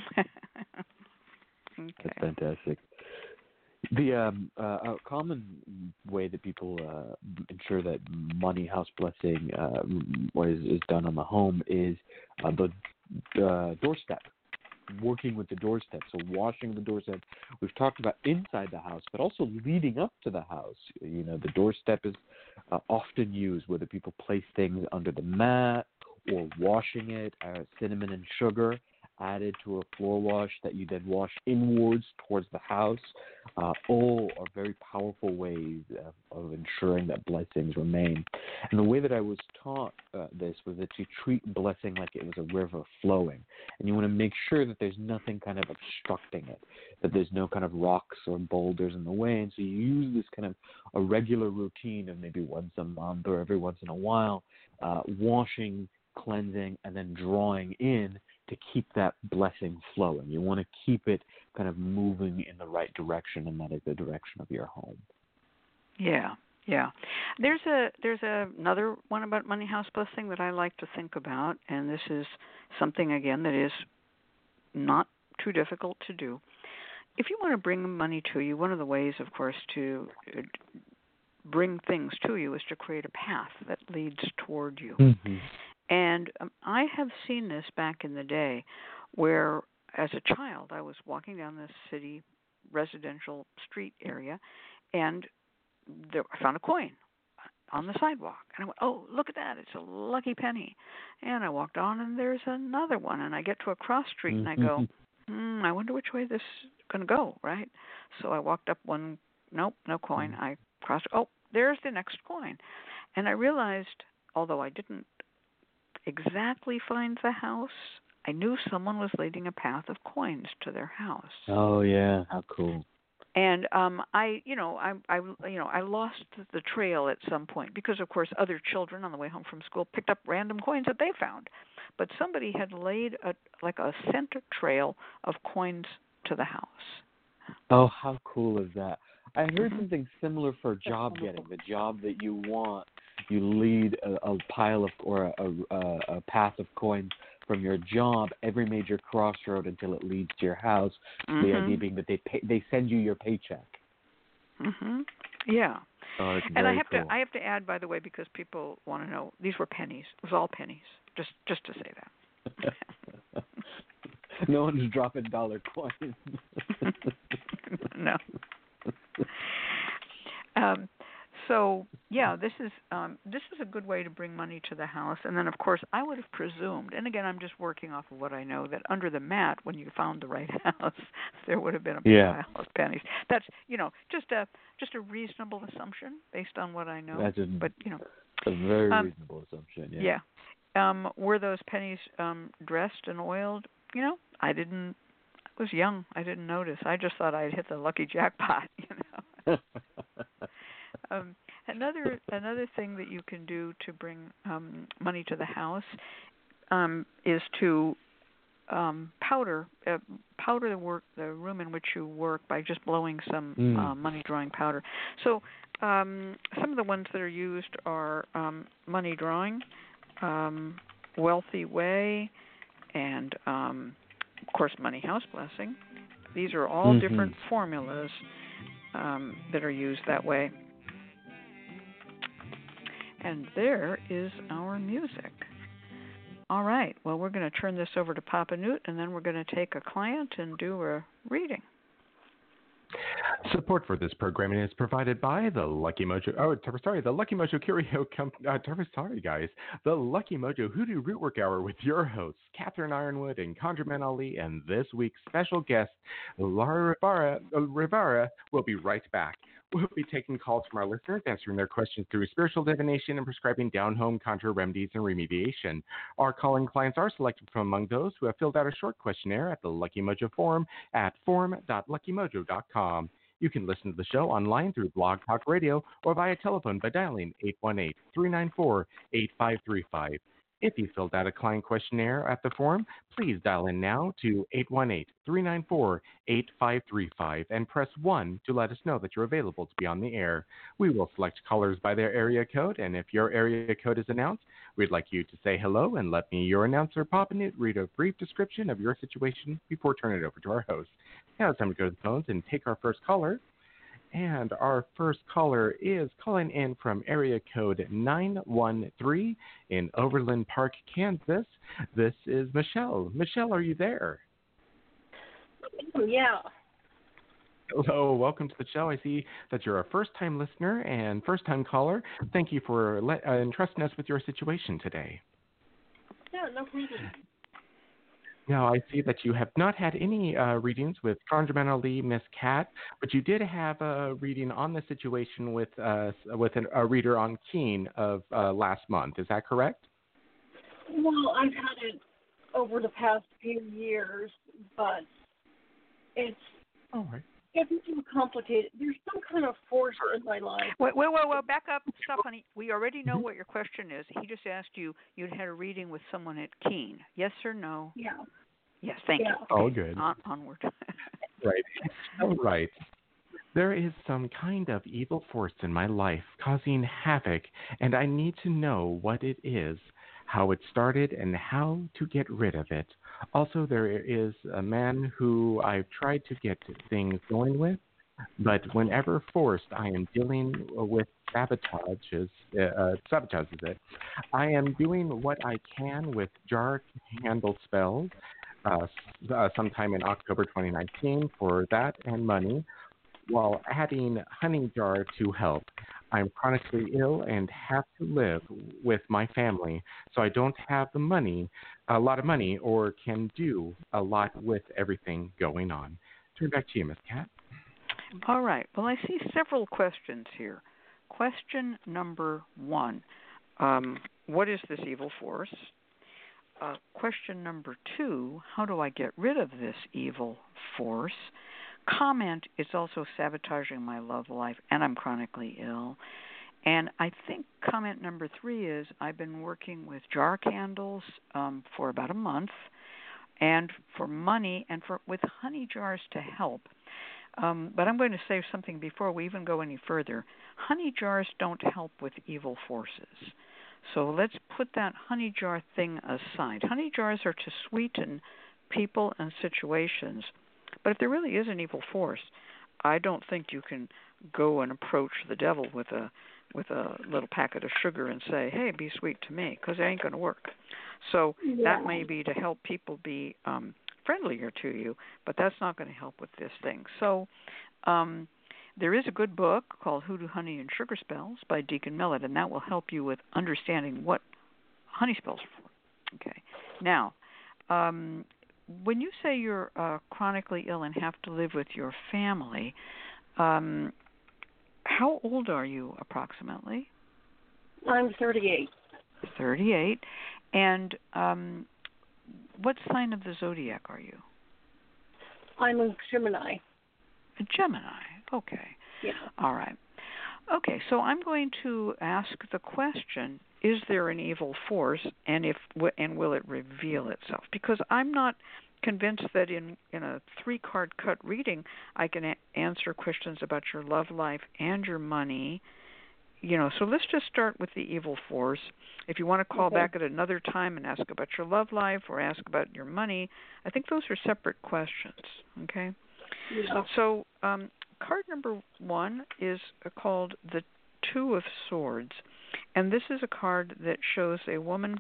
Okay. That's fantastic. The a common way that people ensure that money house blessing is done on the home is the doorstep. Working with the doorstep, so washing the doorstep. We've talked about inside the house, but also leading up to the house. The doorstep is often used, whether people place things under the mat or washing it, cinnamon and sugar added to a floor wash that you then wash inwards towards the house. All are very powerful ways of ensuring that blessings remain. And the way that I was taught this was that you treat blessing like it was a river flowing. And you want to make sure that there's nothing kind of obstructing it, that there's no kind of rocks or boulders in the way. And so you use this kind of a regular routine of maybe once a month or every once in a while, washing, cleansing, and then drawing in keep that blessing flowing. You want to keep it kind of moving in the right direction, and that is the direction of your home. Yeah. Yeah. There's another one about money house blessing that I like to think about, and this is something again that is not too difficult to do. If you want to bring money to you, one of the ways, of course, to bring things to you is to create a path that leads toward you. Mm-hmm. And I have seen this back in the day where, as a child, I was walking down this city residential street area, and I found a coin on the sidewalk. And I went, oh, look at that. It's a lucky penny. And I walked on, and there's another one. And I get to a cross street, and I go, I wonder which way this is going to go, right? So I walked up one, nope, no coin. I crossed, oh, there's the next coin. And I realized, although I didn't exactly find the house, I knew someone was leading a path of coins to their house. Oh yeah, how cool! And I lost the trail at some point because, of course, other children on the way home from school picked up random coins that they found, but somebody had laid a center trail of coins to the house. Oh, how cool is that? I heard something similar for job getting. The job that you want, you lead a pile of or a path of coins from your job every major crossroad until it leads to your house. The idea being that they send you your paycheck. Yeah. Oh, it's and very cool. I have to add, by the way, because people want to know, these were pennies. It was all pennies. Just to say that. No one's dropping dollar coins. No. So yeah, this is a good way to bring money to the house. And then, of course, I would have presumed, and again, I'm just working off of what I know, that under the mat, when you found the right house, there would have been a pile of pennies. That's just a reasonable assumption based on what I know. That's a very reasonable assumption. Yeah. Yeah. Were those pennies dressed and oiled? I was young. I didn't notice. I just thought I'd hit the lucky jackpot. Another thing that you can do to bring money to the house is to powder the room in which you work by just blowing some money drawing powder. So some of the ones that are used are money drawing, wealthy way, and of course money house blessing. These are all different formulas that are used that way. And there is our music. All right. Well, we're going to turn this over to Papa Newt, and then we're going to take a client and do a reading. Support for this programming is provided by the Lucky Mojo. The Lucky Mojo Curio Company. Sorry, guys. The Lucky Mojo Hoodoo Rootwork Hour with your hosts, Catherine Ironwood and ConjureMan Ali, and this week's special guest, Laura Rivera, will be right back. We'll be taking calls from our listeners, answering their questions through spiritual divination and prescribing down-home conjure remedies and remediation. Our calling clients are selected from among those who have filled out a short questionnaire at the Lucky Mojo forum at forum.luckymojo.com. You can listen to the show online through Blog Talk Radio or via telephone by dialing 818-394-8535. If you filled out a client questionnaire at the forum, please dial in now to 818-394-8535 and press 1 to let us know that you're available to be on the air. We will select callers by their area code, and if your area code is announced, we'd like you to say hello and let me, your announcer, Papa Newt, read a brief description of your situation before turning it over to our host. Now it's time to go to the phones and take our first caller. And our first caller is calling in from area code 913 in Overland Park, Kansas. This is Michelle. Michelle, are you there? Yeah. Hello, welcome to the show. I see that you're a first-time listener and first-time caller. Thank you for entrusting us with your situation today. Yeah, no problem. Now, I see that you have not had any readings with ConjureMan Ali, Miss Cat, but you did have a reading on the situation with a reader on Keen of last month. Is that correct? Well, I've had it over the past few years, but it's getting too complicated. There's some kind of force in my life. Wait, back up. Stop, honey. We already know what your question is. He just asked you'd had a reading with someone at Keene. Yes or no? Yeah. Yes, thank you. Okay. All good. Onward. Right. So right. There is some kind of evil force in my life causing havoc, and I need to know what it is, how it started, and how to get rid of it. Also, there is a man who I've tried to get things going with, but whenever forced, I am dealing with sabotages. Sabotage is it. I am doing what I can with jar handle spells sometime in October 2019 for that and money, while adding honey jar to help. I'm chronically ill and have to live with my family, so I don't have the money, a lot of money, or can do a lot with everything going on. Turn back to you, Miss Cat. All right. Well, I see several questions here. Question number 1, what is this evil force? Question number 2, how do I get rid of this evil force? Comment, it's also sabotaging my love life, and I'm chronically ill. And I think comment number 3 is I've been working with jar candles for about a month, and for money, and with honey jars to help. But I'm going to say something before we even go any further. Honey jars don't help with evil forces. So let's put that honey jar thing aside. Honey jars are to sweeten people and situations. But if there really is an evil force, I don't think you can go and approach the devil with a little packet of sugar and say, "Hey, be sweet to me," because it ain't going to work. So that may be to help people be friendlier to you, but that's not going to help with this thing. So there is a good book called Hoodoo Honey and Sugar Spells by Deacon Millet, and that will help you with understanding what honey spells are for. Okay. Now, when you say you're chronically ill and have to live with your family, how old are you approximately? I'm 38. 38. And what sign of the zodiac are you? I'm a Gemini. A Gemini. Okay. Yeah. All right. Okay, so I'm going to ask the question, is there an evil force, and will it reveal itself? Because I'm not convinced that in a 3-card cut reading I can answer questions about your love life and your money. So let's just start with the evil force. If you want to call back at another time and ask about your love life or ask about your money, I think those are separate questions, okay? Yeah. So card number 1 is called the Two of Swords, and this is a card that shows a woman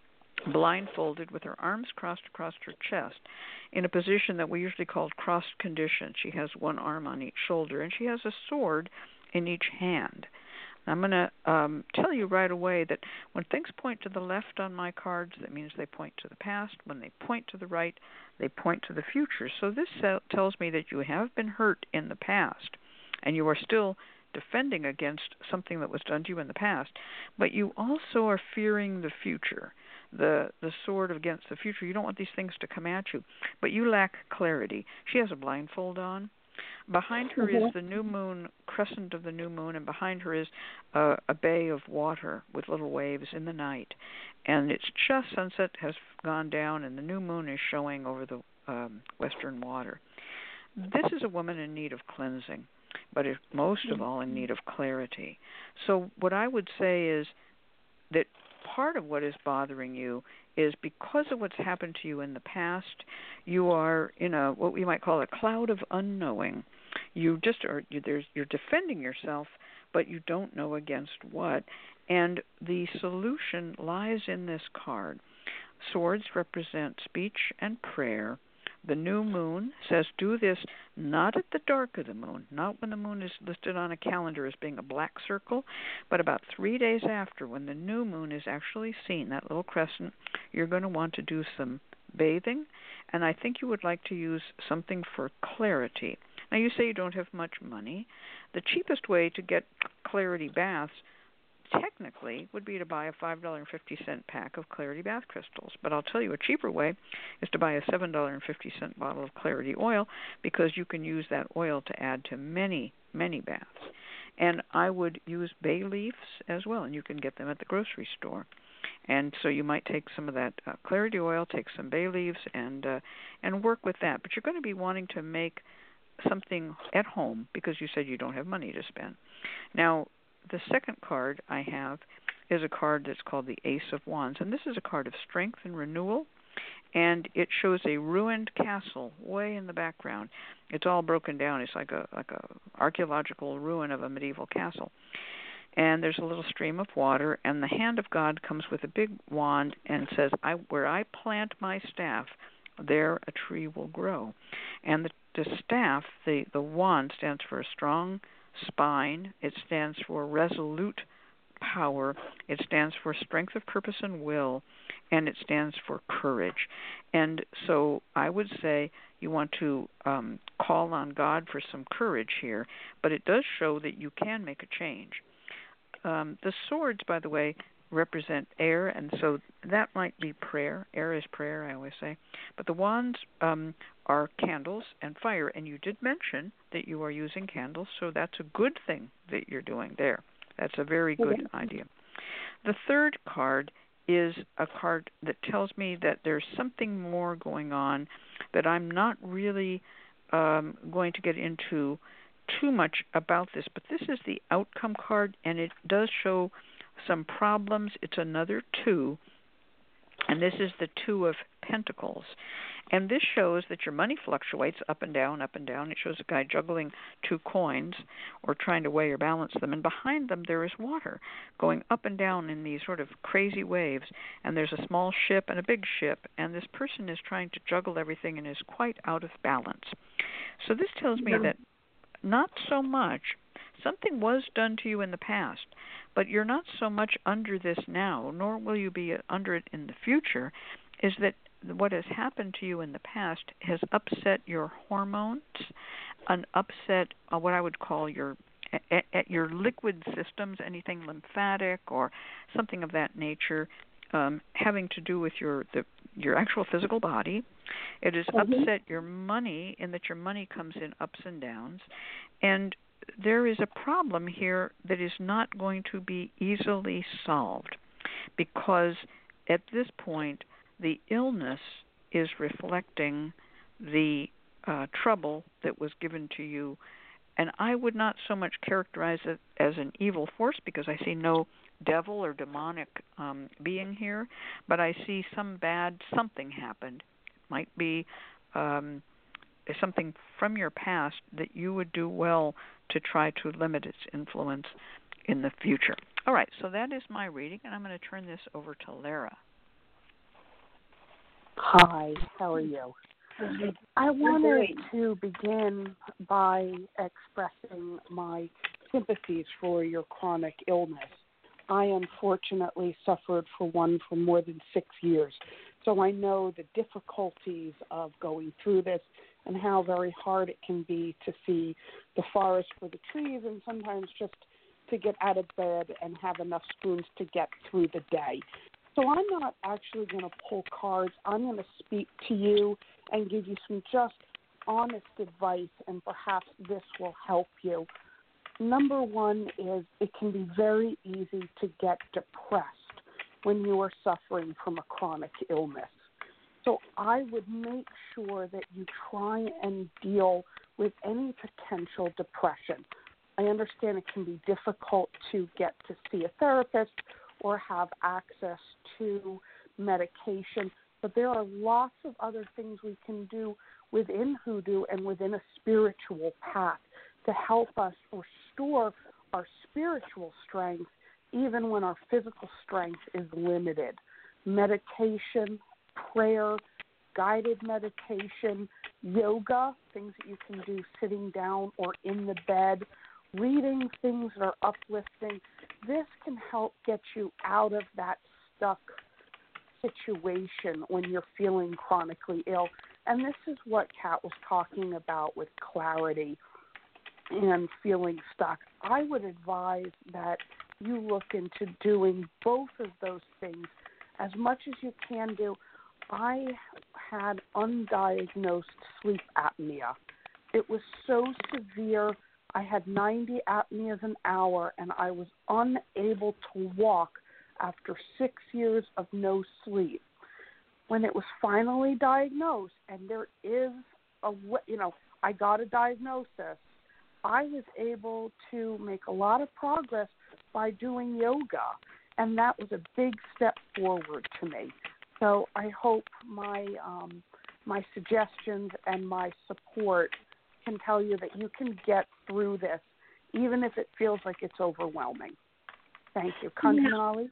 blindfolded with her arms crossed across her chest in a position that we usually call crossed condition. She has one arm on each shoulder, and she has a sword in each hand. I'm going to tell you right away that when things point to the left on my cards, that means they point to the past. When they point to the right, they point to the future. So this tells me that you have been hurt in the past, and you are still defending against something that was done to you in the past, but you also are fearing the future, the sword against the future. You don't want these things to come at you, but you lack clarity. She has a blindfold on. Behind her is the new moon, crescent of the new moon, and behind her is a bay of water with little waves in the night. And it's just sunset has gone down, and the new moon is showing over the western water. This is a woman in need of cleansing, but most of all in need of clarity. So what I would say is that part of what is bothering you is because of what's happened to you in the past, you are in what we might call a cloud of unknowing. You just are you're defending yourself, but you don't know against what. And the solution lies in this card. Swords represent speech and prayer. The new moon says do this not at the dark of the moon, not when the moon is listed on a calendar as being a black circle, but about 3 days after, when the new moon is actually seen, that little crescent. You're going to want to do some bathing, and I think you would like to use something for clarity. Now, you say you don't have much money. The cheapest way to get clarity baths technically would be to buy a $5.50 pack of Clarity bath crystals. But I'll tell you a cheaper way is to buy a $7.50 bottle of Clarity oil, because you can use that oil to add to many, many baths. And I would use bay leaves as well, and you can get them at the grocery store. And so you might take some of that Clarity oil, take some bay leaves, and work with that. But you're going to be wanting to make something at home because you said you don't have money to spend. Now, the second card I have is a card that's called the Ace of Wands, and this is a card of strength and renewal, and it shows a ruined castle way in the background. It's all broken down. It's like a archaeological ruin of a medieval castle. And there's a little stream of water, and the hand of God comes with a big wand and says, where I plant my staff, there a tree will grow. And the staff, the wand, stands for a strong spine. It stands for resolute power. It stands for strength of purpose and will, and it stands for courage. And so I would say you want to call on God for some courage here, but it does show that you can make a change. The swords, by the way, represent air, and so that might be prayer. Air is prayer, I always say. But the wands are candles and fire, and you did mention that you are using candles, so that's a good thing that you're doing there. That's a very good idea. The third card is a card that tells me that there's something more going on that I'm not really going to get into too much about this, but this is the outcome card, and it does show some problems. It's another 2, and this is the 2 of Pentacles. And this shows that your money fluctuates up and down, up and down. It shows a guy juggling 2 coins or trying to weigh or balance them. And behind them there is water going up and down in these sort of crazy waves. And there's a small ship and a big ship. And this person is trying to juggle everything and is quite out of balance. So this tells me that not so much. Something was done to you in the past, but you're not so much under this now, nor will you be under it in the future, is that what has happened to you in the past has upset your hormones, and upset what I would call your liquid systems, anything lymphatic or something of that nature, having to do with your actual physical body. It has upset your money in that your money comes in ups and downs, and there is a problem here that is not going to be easily solved, because at this point the illness is reflecting the trouble that was given to you. And I would not so much characterize it as an evil force, because I see no devil or demonic being here, but I see something happened. It might be something from your past that you would do well to try to limit its influence in the future. All right, so that is my reading, and I'm going to turn this over to Lara. Hi, how are you? I wanted to begin by expressing my sympathies for your chronic illness. I unfortunately suffered from one for more than 6 years, so I know the difficulties of going through this and how very hard it can be to see the forest for the trees, and sometimes just to get out of bed and have enough spoons to get through the day. So I'm not actually going to pull cards. I'm going to speak to you and give you some just honest advice, and perhaps this will help you. Number one is it can be very easy to get depressed when you are suffering from a chronic illness. So I would make sure that you try and deal with any potential depression. I understand it can be difficult to get to see a therapist or have access to medication, but there are lots of other things we can do within Hoodoo and within a spiritual path to help us restore our spiritual strength even when our physical strength is limited. Meditation, prayer, guided meditation, yoga, things that you can do sitting down or in the bed, reading things that are uplifting. This can help get you out of that stuck situation when you're feeling chronically ill. And this is what Kat was talking about with clarity and feeling stuck. I would advise that you look into doing both of those things as much as you can do. I had undiagnosed sleep apnea. It was so severe. I had 90 apneas an hour, and I was unable to walk after 6 years of no sleep. When it was finally diagnosed, and there is I got a diagnosis, I was able to make a lot of progress by doing yoga, and that was a big step forward to me. So I hope my suggestions and my support can tell you that you can get through this, even if it feels like it's overwhelming. Thank you. Kantanali?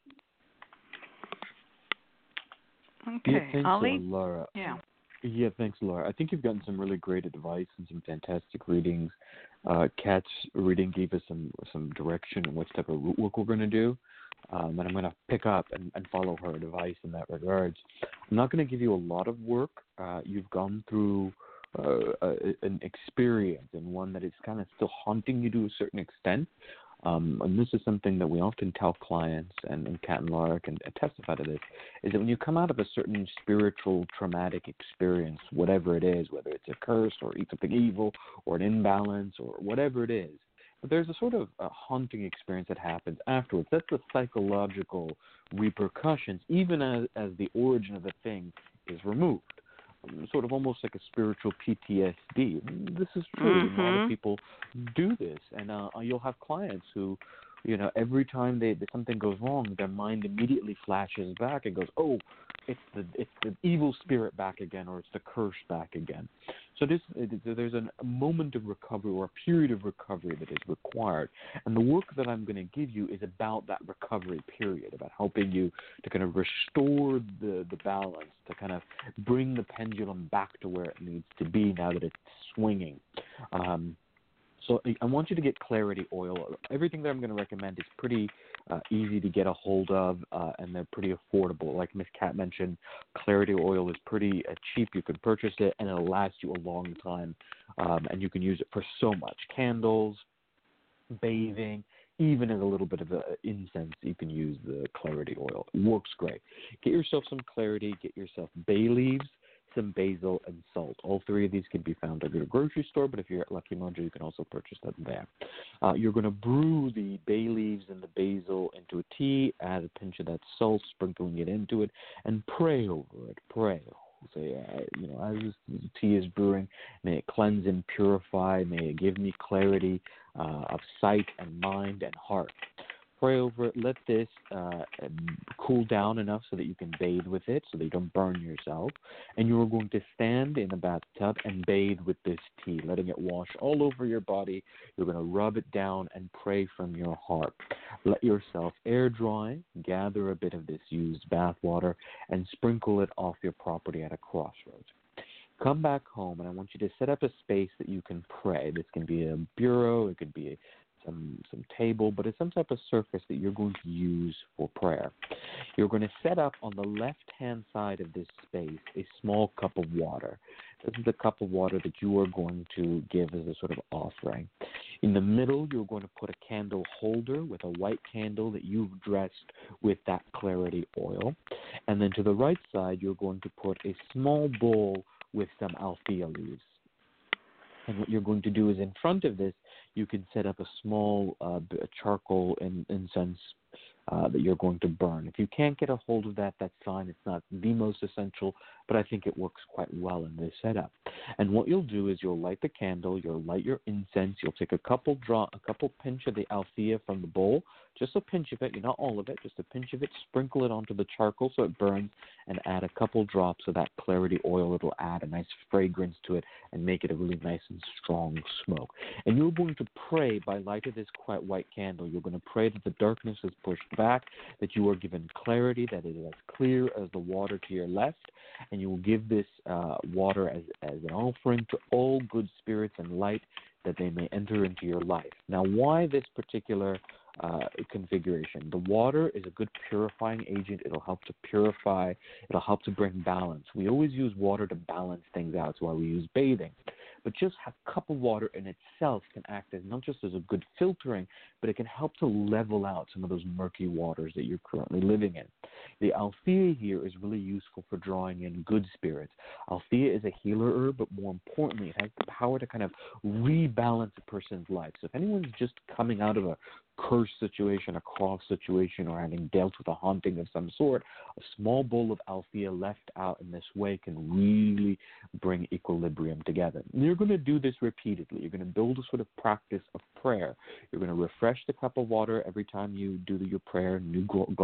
Okay, Yeah, thanks, Ali? Laura. Yeah. Yeah, thanks, Laura. I think you've gotten some really great advice and some fantastic readings. Kat's reading gave us some direction on which type of root work we're going to do, and I'm going to pick up and follow her advice in that regards. I'm not going to give you a lot of work. You've gone through an experience and one that is kind of still haunting you to a certain extent. And this is something that we often tell clients, and Kat and Laura can testify to this, is that when you come out of a certain spiritual traumatic experience, whatever it is, whether it's a curse or something evil or an imbalance or whatever it is, but there's a sort of a haunting experience that happens afterwards. That's the psychological repercussions, even as the origin of the thing is removed. Sort of almost like a spiritual PTSD. This is true. Mm-hmm. A lot of people do this, and you'll have clients who, every time something goes wrong, their mind immediately flashes back and goes, "Oh, it's the evil spirit back again, or it's the curse back again." So there's a moment of recovery or a period of recovery that is required, and the work that I'm going to give you is about that recovery period, about helping you to kind of restore the balance, to kind of bring the pendulum back to where it needs to be now that it's swinging. So I want you to get Clarity Oil. Everything that I'm going to recommend is pretty easy to get a hold of, and they're pretty affordable. Like Miss Kat mentioned, Clarity Oil is pretty cheap. You can purchase it, and it'll last you a long time, and you can use it for so much. Candles, bathing, even as a little bit of incense, you can use the Clarity Oil. It works great. Get yourself some Clarity. Get yourself bay leaves, some basil, and salt. All three of these can be found at your grocery store, but if you're at Lucky Mojo, you can also purchase them there. You're going to brew the bay leaves and the basil into a tea, add a pinch of that salt, sprinkling it into it, and pray over it. Pray. Say, as this tea is brewing, may it cleanse and purify, may it give me clarity of sight and mind and heart. Pray over it. Let this cool down enough so that you can bathe with it, so that you don't burn yourself. And you are going to stand in the bathtub and bathe with this tea, letting it wash all over your body. You're going to rub it down and pray from your heart. Let yourself air dry, gather a bit of this used bath water, and sprinkle it off your property at a crossroads. Come back home, and I want you to set up a space that you can pray. This can be a bureau, it could be some table, but it's some type of surface that you're going to use for prayer. You're going to set up on the left-hand side of this space a small cup of water. This is the cup of water that you are going to give as a sort of offering. In the middle, you're going to put a candle holder with a white candle that you've dressed with that Clarity Oil. And then to the right side, you're going to put a small bowl with some althea leaves. And what you're going to do is in front of this, you can set up a small charcoal incense that you're going to burn. If you can't get a hold of that, that's fine. It's not the most essential, but I think it works quite well in this setup. And what you'll do is you'll light the candle, you'll light your incense, you'll take a couple pinch of the althea from the bowl, just a pinch of it, not all of it, just a pinch of it, sprinkle it onto the charcoal so it burns, and add a couple drops of that Clarity Oil. It'll add a nice fragrance to it and make it a really nice and strong smoke. And you're going to pray by light of this quite white candle. You're going to pray that the darkness is pushed back, that you are given clarity, that it is as clear as the water to your left, and you will give this water as an offering to all good spirits and light, that they may enter into your life. Now, why this particular configuration? The water is a good purifying agent. It'll help to purify. It'll help to bring balance. We always use water to balance things out. That's why we use bathing. but just a cup of water in itself can act as not just as a good filtering, but it can help to level out some of those murky waters that you're currently living in. The Althea here is really useful for drawing in good spirits. Althea is a healer herb, but more importantly, it has the power to kind of rebalance a person's life. So if anyone's just coming out of a cursed situation, a cross situation, or having dealt with a haunting of some sort, a small bowl of Althea left out in this way can really bring equilibrium together. And you're going to do this repeatedly. You're going to build a sort of practice of prayer. You're going to refresh the cup of water every time you do your prayer, new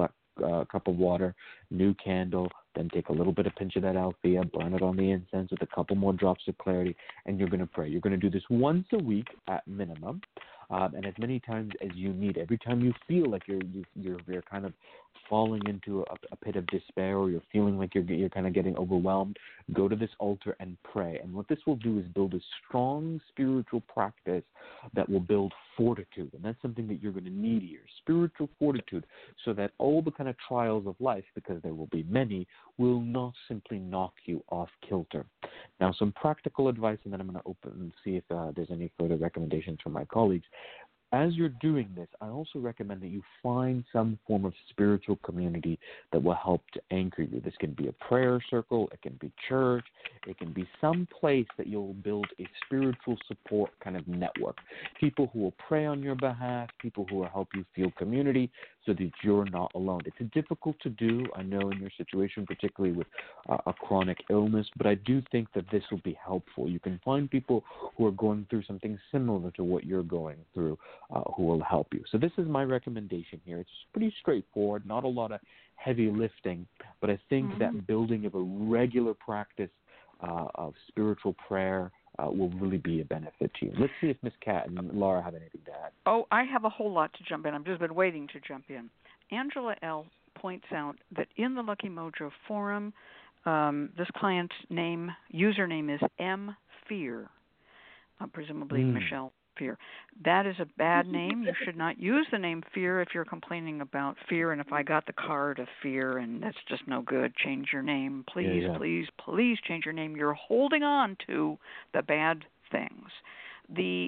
cup of water, new candle, then take a little bit of pinch of that Althea, burn it on the incense with a couple more drops of clarity, and you're going to pray. You're going to do this once a week at minimum, and as many times as you need. Every time you feel like you're kind of falling into a pit of despair, or you're feeling like you're kind of getting overwhelmed, go to this altar and pray. And what this will do is build a strong spiritual practice that will build fortitude. And that's something that you're going to need here, spiritual fortitude, so that all the kind of trials of life, because there will be many, will not simply knock you off kilter. Now, some practical advice, and then I'm going to open and see if there's any further recommendations from my colleagues. As you're doing this, I also recommend that you find some form of spiritual community that will help to anchor you. This can be a prayer circle, it can be church, it can be some place that you'll build a spiritual support kind of network. People who will pray on your behalf, people who will help you feel community so that you're not alone. It's difficult to do, I know, in your situation, particularly with a chronic illness, but I do think that this will be helpful. You can find people who are going through something similar to what you're going through, who will help you. So this is my recommendation here. It's pretty straightforward, not a lot of heavy lifting, but I think that building of a regular practice of spiritual prayer will really be a benefit to you. Let's see if Miss Cat and Laura have anything to add. Oh, I have a whole lot to jump in. I've just been waiting to jump in. Angela L. points out that in the Lucky Mojo forum, this client's username is M Fear, presumably Michelle Fear. That is a bad name. You should not use the name Fear if you're complaining about fear. And if I got the card of fear, and that's just no good, change your name. Please, please change your name. You're holding on to the bad things. The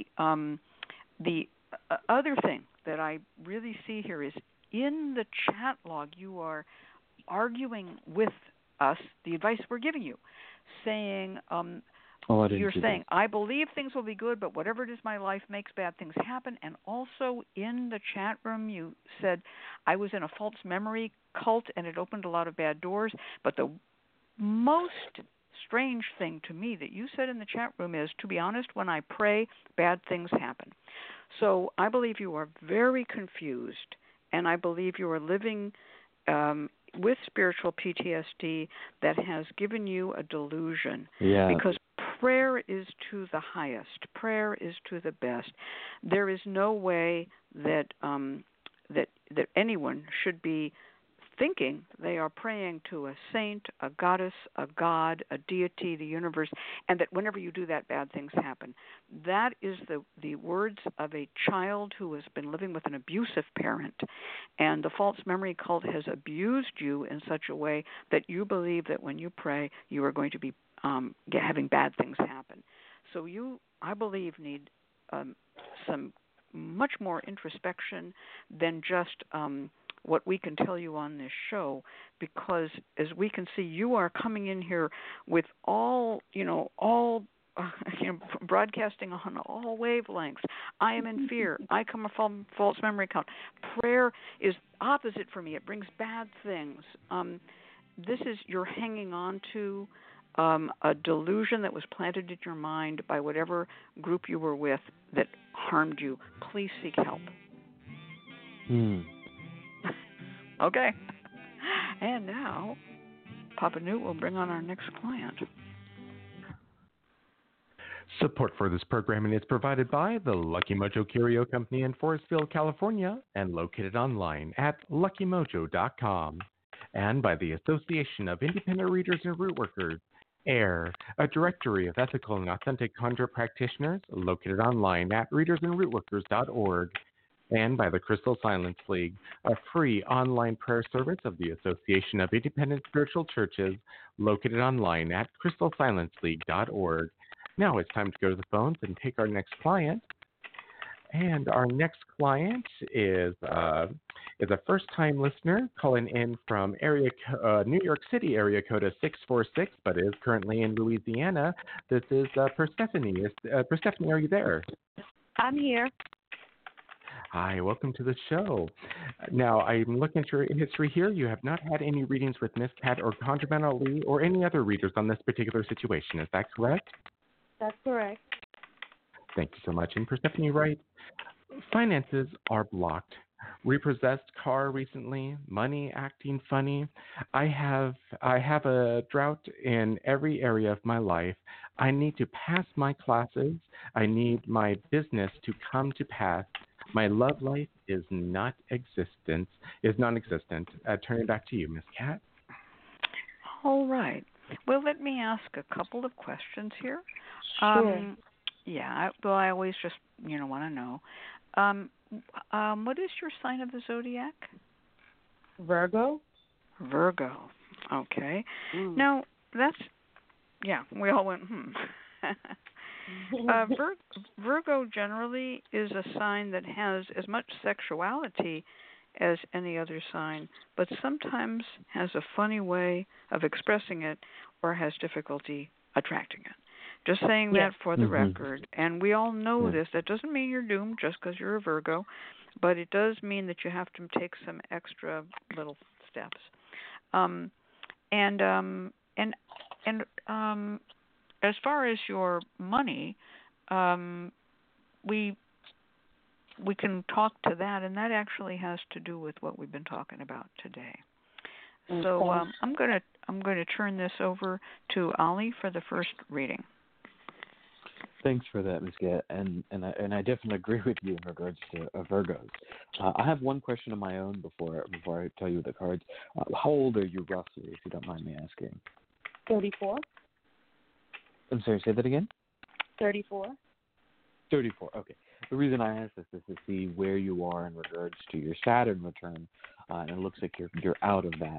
other thing that I really see here is in the chat log, you are arguing with us the advice we're giving you, saying, you're saying, I believe things will be good, but whatever it is my life makes bad things happen. And also in the chat room, you said, I was in a false memory cult and it opened a lot of bad doors. But the most strange thing to me that you said in the chat room is, to be honest, when I pray, bad things happen. So I believe you are very confused, and I believe you are living with spiritual PTSD that has given you a delusion. Yeah. Because prayer is to the highest. Prayer is to the best. There is no way that that anyone should be thinking they are praying to a saint, a goddess, a god, a deity, the universe, and that whenever you do that, bad things happen. That is the words of a child who has been living with an abusive parent, and the false memory cult has abused you in such a way that you believe that when you pray, you are going to be having bad things happen. So you, I believe, need some much more introspection than just what we can tell you on this show, because as we can see, you are coming in here with all broadcasting on all wavelengths. I am in fear. I come from false memory count. Prayer is opposite for me. It brings bad things. This is, you're hanging on to a delusion that was planted in your mind by whatever group you were with that harmed you. Please seek help. Okay. And now, Papa Newt will bring on our next client. Support for this programming is provided by the Lucky Mojo Curio Company in Forestville, California, and located online at luckymojo.com, and by the Association of Independent Readers and Rootworkers, AIR, a directory of ethical and authentic conjure practitioners, located online at readersandrootworkers.org, and by the Crystal Silence League, a free online prayer service of the Association of Independent Spiritual Churches, located online at crystalsilenceleague.org. Now it's time to go to the phones and take our next client. And our next client is a first-time listener calling in from New York City area code 646, but is currently in Louisiana. This is Persephone. Persephone, are you there? I'm here. Hi, welcome to the show. Now, I'm looking at your history here. You have not had any readings with Miss Cat or ConjureMan Ali or any other readers on this particular situation. Is that correct? That's correct. Thank you so much. And Persephone, right? Finances are blocked. Repossessed car recently, money acting funny. I have a drought in every area of my life. I need to pass my classes. I need my business to come to pass. My love life is non-existent. Turn it back to you, Miss Cat. All right. Well, let me ask a couple of questions here. Sure. I always just, want to know. What is your sign of the zodiac? Virgo? Virgo. Okay. Now, we all went, Virgo generally is a sign that has as much sexuality as any other sign, but sometimes has a funny way of expressing it or has difficulty attracting it. Just saying that for the record. And we all know this. That doesn't mean you're doomed just because you're a Virgo, but it does mean that you have to take some extra little steps. As far as your money, we can talk to that, and that actually has to do with what we've been talking about today. Okay. So I'm going to turn this over to Ali for the first reading. Thanks for that, Ms. Gat, and I definitely agree with you in regards to Virgos. I have one question of my own before I tell you the cards. How old are you roughly, if you don't mind me asking? 34. I'm sorry, say that again? 34. 34, okay. The reason I ask this is to see where you are in regards to your Saturn return, and it looks like you're out of that.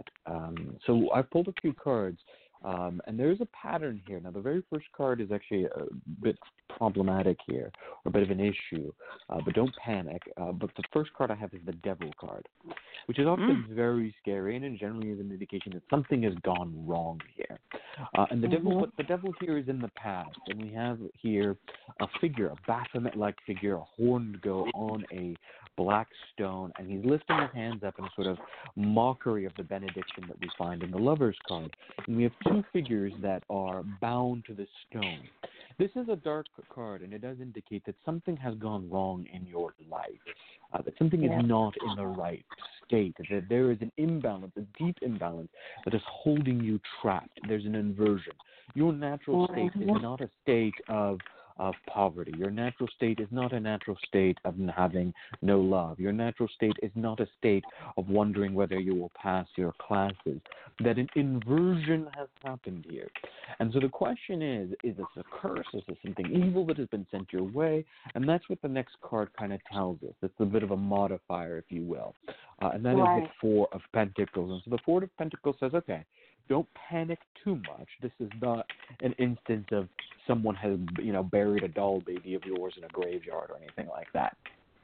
So I pulled a few cards. And there's a pattern here. Now, the very first card is actually a bit problematic here, or a bit of an issue, but don't panic. But the first card I have is the Devil card, which is often very scary and generally is an indication that something has gone wrong here. And the devil here is in the past, and we have here a figure, a Baphomet-like figure, a horned goat on a black stone, and he's lifting his hands up in a sort of mockery of the benediction that we find in the Lover's card. And we have two figures that are bound to the stone. This is a dark card, and it does indicate that something has gone wrong in your life, that something is not in the right state, that there is an imbalance, a deep imbalance that is holding you trapped. There's an inversion. Your natural state is not a state of poverty. Your natural state is not a natural state of having no love. Your natural state is not a state of wondering whether you will pass your classes. That an inversion has happened here. And so the question is this a curse? Is this something evil that has been sent your way? And that's what the next card kind of tells us. It's a bit of a modifier, if you will. And that is the Four of Pentacles. And so the Four of Pentacles says, okay, don't panic too much. This is not an instance of someone has, buried a doll baby of yours in a graveyard or anything like that.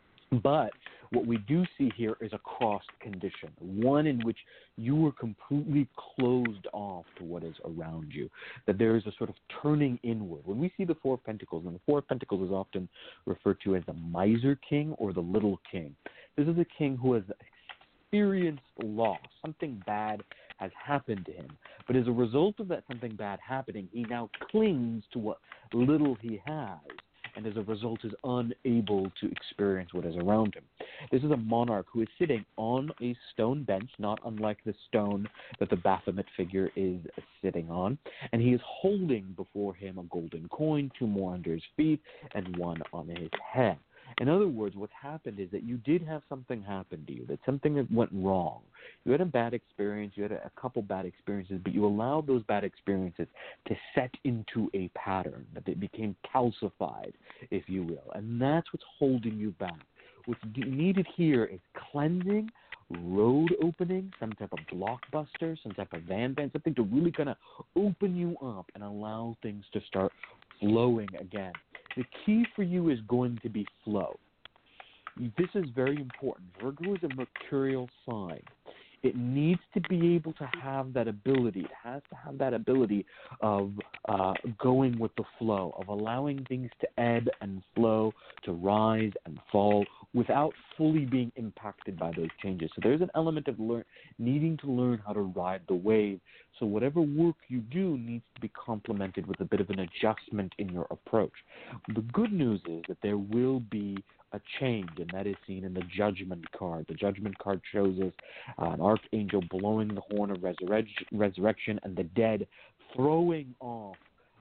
But what we do see here is a crossed condition, one in which you are completely closed off to what is around you, that there is a sort of turning inward. When we see the Four of Pentacles, and the Four of Pentacles is often referred to as the miser king or the little king. This is a king who has experienced loss. Something bad has happened to him. But as a result of that something bad happening, he now clings to what little he has, and as a result is unable to experience what is around him. This is a monarch who is sitting on a stone bench, not unlike the stone that the Baphomet figure is sitting on, and he is holding before him a golden coin, two more under his feet, and one on his head. In other words, what's happened is that you did have something happen to you, that something that went wrong. You had a bad experience, you had a couple bad experiences, but you allowed those bad experiences to set into a pattern, that they became calcified, if you will. And that's what's holding you back. What's needed here is cleansing, road opening, some type of blockbuster, some type of van, something to really kind of open you up and allow things to start flowing again. The key for you is going to be flow. This is very important. Virgo is a mercurial sign. It needs to be able to have that ability. It has to have that ability of going with the flow, of allowing things to ebb and flow, to rise and fall without fully being impacted by those changes. So there's an element of needing to learn how to ride the wave. So whatever work you do needs to be complemented with a bit of an adjustment in your approach. The good news is that there will be a change, and that is seen in the Judgment card. The Judgment card shows us an archangel blowing the horn of resurrection and the dead throwing off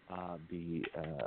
the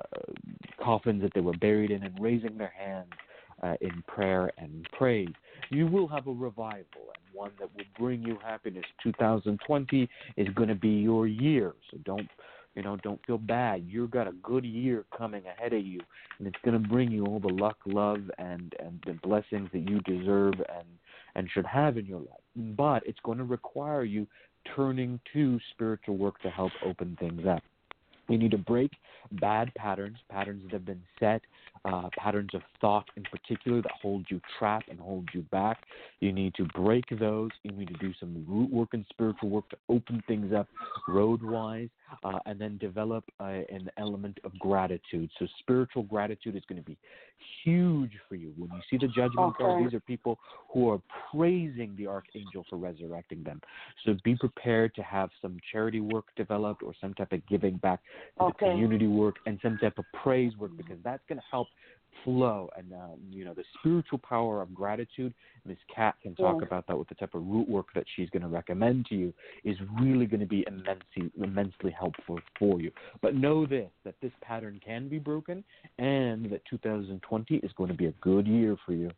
coffins that they were buried in and raising their hands in prayer and praise. You will have a revival, and one that will bring you happiness. 2020 is going to be your year, so don't feel bad. You've got a good year coming ahead of you, and it's going to bring you all the luck, love, and the blessings that you deserve and should have in your life. But it's going to require you turning to spiritual work to help open things up. You need to break bad patterns that have been set, patterns of thought in particular that hold you trapped and hold you back. You need to break those. You need to do some root work and spiritual work to open things up road-wise, and then develop an element of gratitude. So spiritual gratitude is going to be huge for you. When you see the Judgment card, these are people who are praising the archangel for resurrecting them. So be prepared to have some charity work developed or some type of giving back to the community work and some type of praise work, because that's going to help flow. And the spiritual power of gratitude, Ms. Kat can talk about that with the type of root work that she's going to recommend to you, is really going to be immensely helpful for you. But know this, that this pattern can be broken, and that 2020 is going to be a good year for you.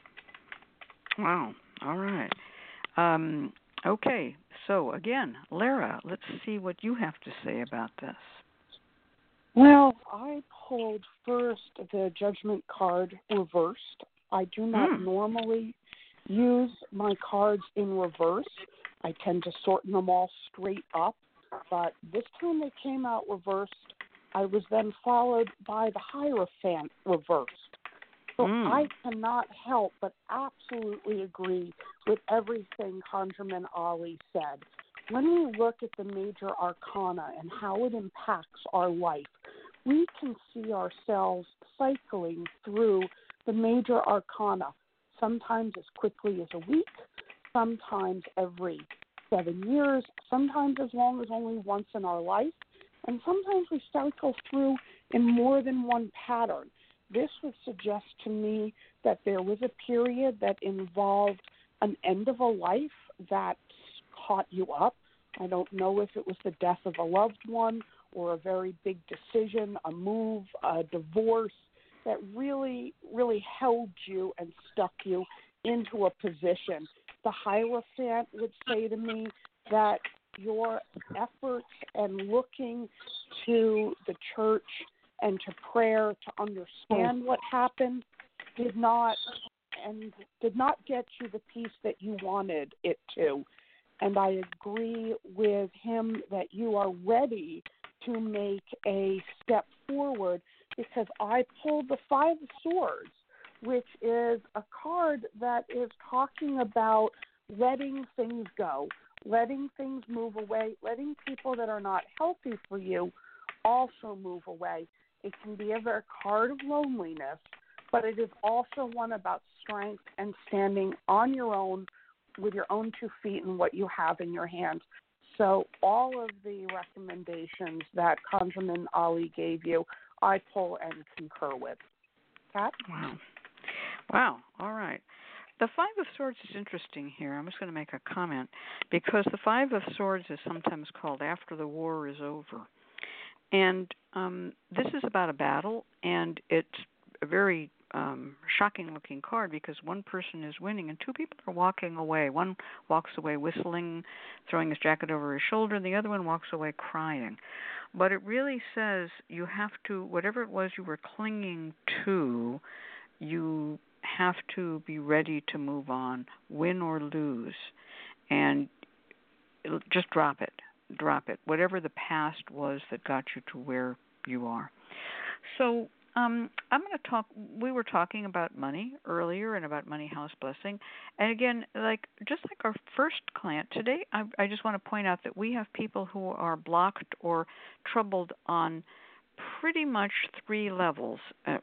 Wow. All right. Okay. So again, Lara, let's see what you have to say about this. Well, I pulled first the Judgment card reversed. I do not normally use my cards in reverse. I tend to sort them all straight up. But this time they came out reversed. I was then followed by the Hierophant reversed. So I cannot help but absolutely agree with everything ConjureMan Ali said. When we look at the major arcana and how it impacts our life, we can see ourselves cycling through the major arcana, sometimes as quickly as a week, sometimes every 7 years, sometimes as long as only once in our life, and sometimes we cycle through in more than one pattern. This would suggest to me that there was a period that involved an end of a life that caught you up. I don't know if it was the death of a loved one or a very big decision, a move, a divorce that really, really held you and stuck you into a position. The Hierophant would say to me that your efforts and looking to the church and to prayer to understand what happened did not get you the peace that you wanted it to. And I agree with him that you are ready to make a step forward, because I pulled the Five of Swords, which is a card that is talking about letting things go, letting things move away, letting people that are not healthy for you also move away. It can be a card of loneliness, but it is also one about strength and standing on your own with your own 2 feet and what you have in your hand. So all of the recommendations that ConjureMan Ali gave you, I pull and concur with. Kat? Wow. All right. The Five of Swords is interesting here. I'm just going to make a comment, because the Five of Swords is sometimes called after the war is over. And this is about a battle, and it's a very shocking-looking card, because one person is winning and 2 people are walking away. One walks away whistling, throwing his jacket over his shoulder, and the other one walks away crying. But it really says you have to, whatever it was you were clinging to, you have to be ready to move on, win or lose, and just drop it. Whatever the past was that got you to where you are. So I'm going to talk. We were talking about money earlier and about money house blessing, and again, just like our first client today, I just want to point out that we have people who are blocked or troubled on pretty much 3 levels,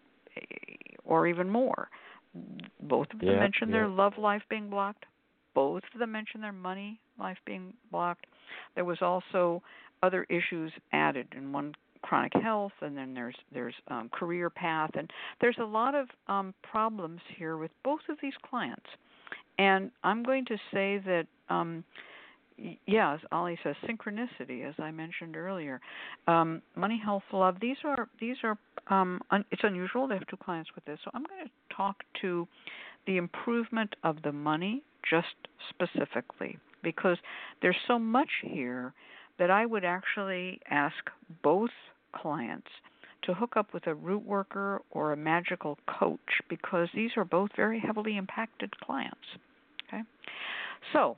or even more. Both of them mentioned their love life being blocked. Both of them mentioned their money life being blocked. There was also other issues added in one. Chronic health, and then there's career path, and there's a lot of problems here with both of these clients. And I'm going to say that, as Ali says, synchronicity, as I mentioned earlier, money, health, love. These are it's unusual to have 2 clients with this. So I'm going to talk to the improvement of the money just specifically, because there's so much here that I would actually ask both clients to hook up with a root worker or a magical coach, because these are both very heavily impacted clients. Okay, so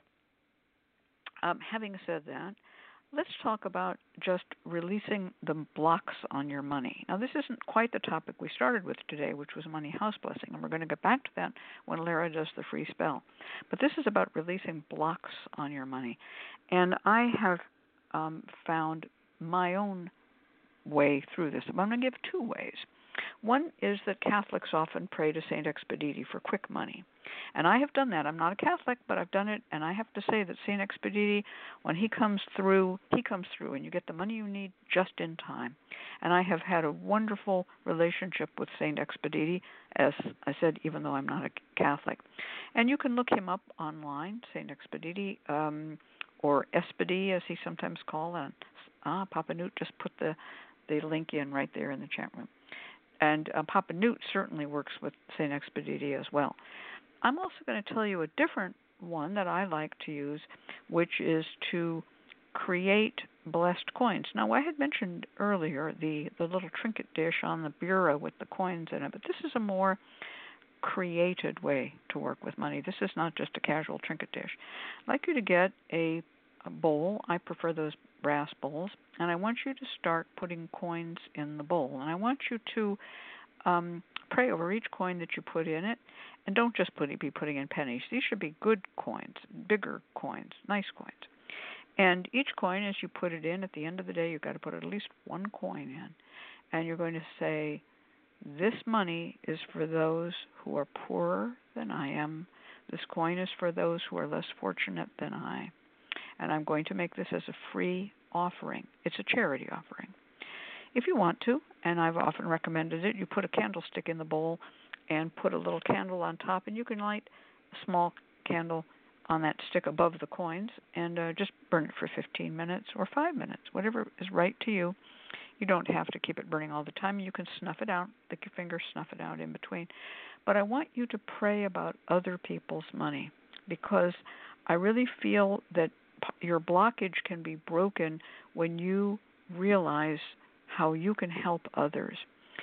having said that, let's talk about just releasing the blocks on your money. Now, this isn't quite the topic we started with today, which was money house blessing, and we're going to get back to that when Lara does the free spell. But this is about releasing blocks on your money, and I have found my own way through this. I'm going to give 2 ways. One is that Catholics often pray to Saint Expediti for quick money. And I have done that. I'm not a Catholic, but I've done it, and I have to say that Saint Expediti, when he comes through, and you get the money you need just in time. And I have had a wonderful relationship with Saint Expediti, as I said, even though I'm not a Catholic. And you can look him up online, Saint Expediti, or Espedy, as he sometimes called. Papa Newt just put the link in right there in the chat room. And Papa Newt certainly works with Saint Expediti as well. I'm also going to tell you a different one that I like to use, which is to create blessed coins. Now, I had mentioned earlier the little trinket dish on the bureau with the coins in it, but this is a more created way to work with money. This is not just a casual trinket dish. I'd like you to get a bowl. I prefer those brass bowls, and I want you to start putting coins in the bowl. And I want you to pray over each coin that you put in it, and don't just be putting in pennies. These should be good coins, bigger coins, nice coins. And each coin, as you put it in, at the end of the day, you've got to put at least 1 coin in, and you're going to say, this money is for those who are poorer than I am. This coin is for those who are less fortunate than I. And I'm going to make this as a free offering. It's a charity offering. If you want to, and I've often recommended it, you put a candlestick in the bowl and put a little candle on top, and you can light a small candle on that stick above the coins and just burn it for 15 minutes or 5 minutes, whatever is right to you. You don't have to keep it burning all the time. You can snuff it out, lick your finger, snuff it out in between. But I want you to pray about other people's money, because I really feel that your blockage can be broken when you realize how you can help others.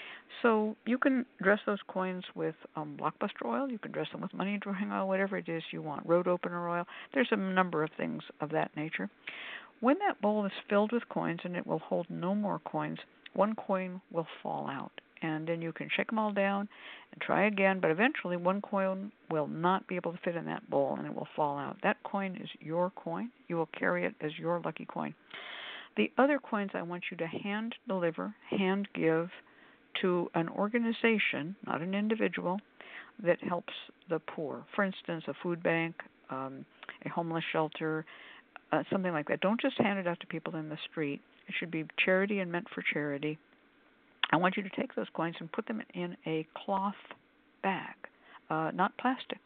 So you can dress those coins with blockbuster oil. You can dress them with money drawing oil, whatever it is you want, road opener oil. There's a number of things of that nature. When that bowl is filled with coins, and it will hold no more coins, 1 coin will fall out. And then you can shake them all down and try again, but eventually 1 coin will not be able to fit in that bowl, and it will fall out. That coin is your coin. You will carry it as your lucky coin. The other coins I want you to hand deliver, hand give to an organization, not an individual, that helps the poor. For instance, a food bank, a homeless shelter, something like that. Don't just hand it out to people in the street. It should be charity and meant for charity. I want you to take those coins and put them in a cloth bag, not plastic,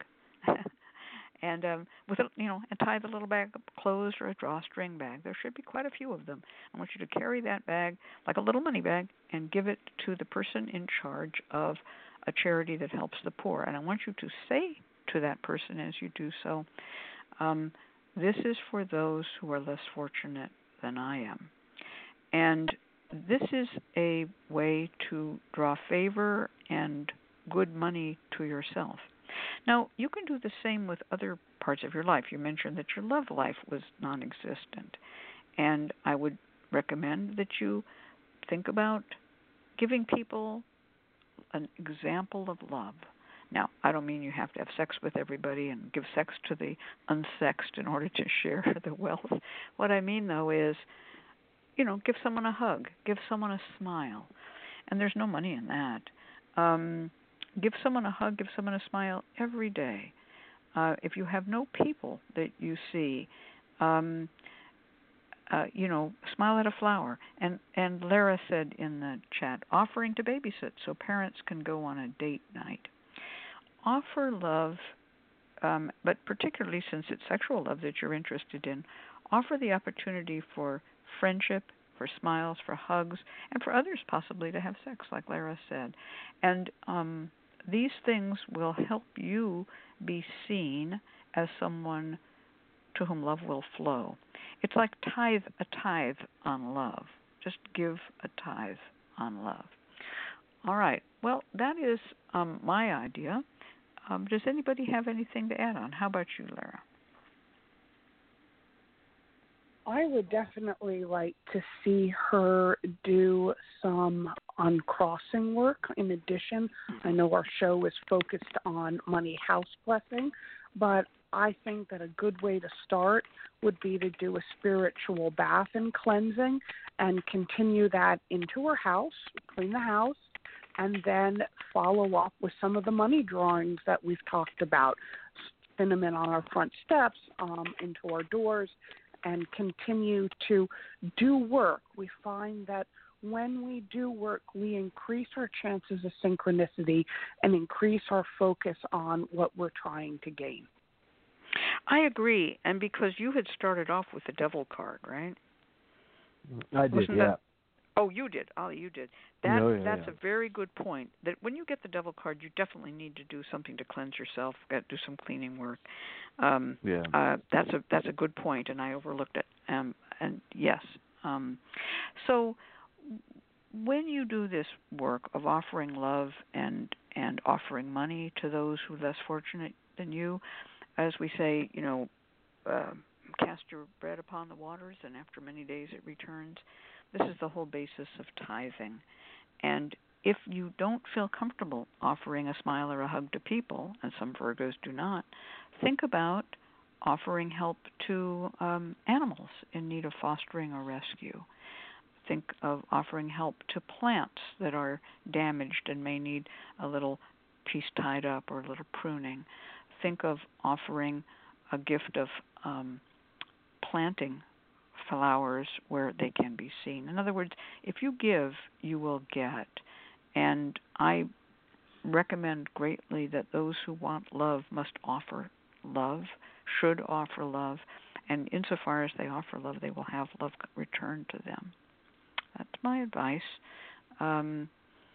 and with and tie the little bag up closed, or a drawstring bag. There should be quite a few of them. I want you to carry that bag like a little money bag and give it to the person in charge of a charity that helps the poor. And I want you to say to that person as you do so, this is for those who are less fortunate than I am. And this is a way to draw favor and good money to yourself. Now, you can do the same with other parts of your life. You mentioned that your love life was non-existent. And I would recommend that you think about giving people an example of love. Now, I don't mean you have to have sex with everybody and give sex to the unsexed in order to share the wealth. What I mean, though, is, give someone a hug, give someone a smile. And there's no money in that. Give someone a hug, give someone a smile every day. If you have no people that you see, smile at a flower. And Lara said in the chat, offering to babysit so parents can go on a date night. Offer love, but particularly since it's sexual love that you're interested in, offer the opportunity for friendship, for smiles, for hugs, and for others possibly to have sex, like Lara said. And these things will help you be seen as someone to whom love will flow. It's like a tithe on love. Just give a tithe on love. All right. Well, that is my idea. Does anybody have anything to add on? How about you, Lara? I would definitely like to see her do some uncrossing work in addition. I know our show is focused on money house blessing, but I think that a good way to start would be to do a spiritual bath and cleansing and continue that into her house, clean the house, and then follow up with some of the money drawings that we've talked about. Spin them in on our front steps, into our doors, and continue to do work. We find that when we do work, we increase our chances of synchronicity and increase our focus on what we're trying to gain. I agree, and because you had started off with the devil card, right? I did, yeah. Oh, you did. Ollie, you did. That's a very good point. That when you get the devil card, you definitely need to do something to cleanse yourself. Do some cleaning work. That's a good point, and I overlooked it. And yes. So when you do this work of offering love and offering money to those who are less fortunate than you, as we say, cast your bread upon the waters, and after many days it returns. This is the whole basis of tithing. And if you don't feel comfortable offering a smile or a hug to people, and some Virgos do not, think about offering help to animals in need of fostering or rescue. Think of offering help to plants that are damaged and may need a little piece tied up or a little pruning. Think of offering a gift of planting flowers where they can be seen. In other words, if you give, you will get. And I recommend greatly that those who want love must offer love, should offer love, and insofar as they offer love, they will have love returned to them. That's my advice. And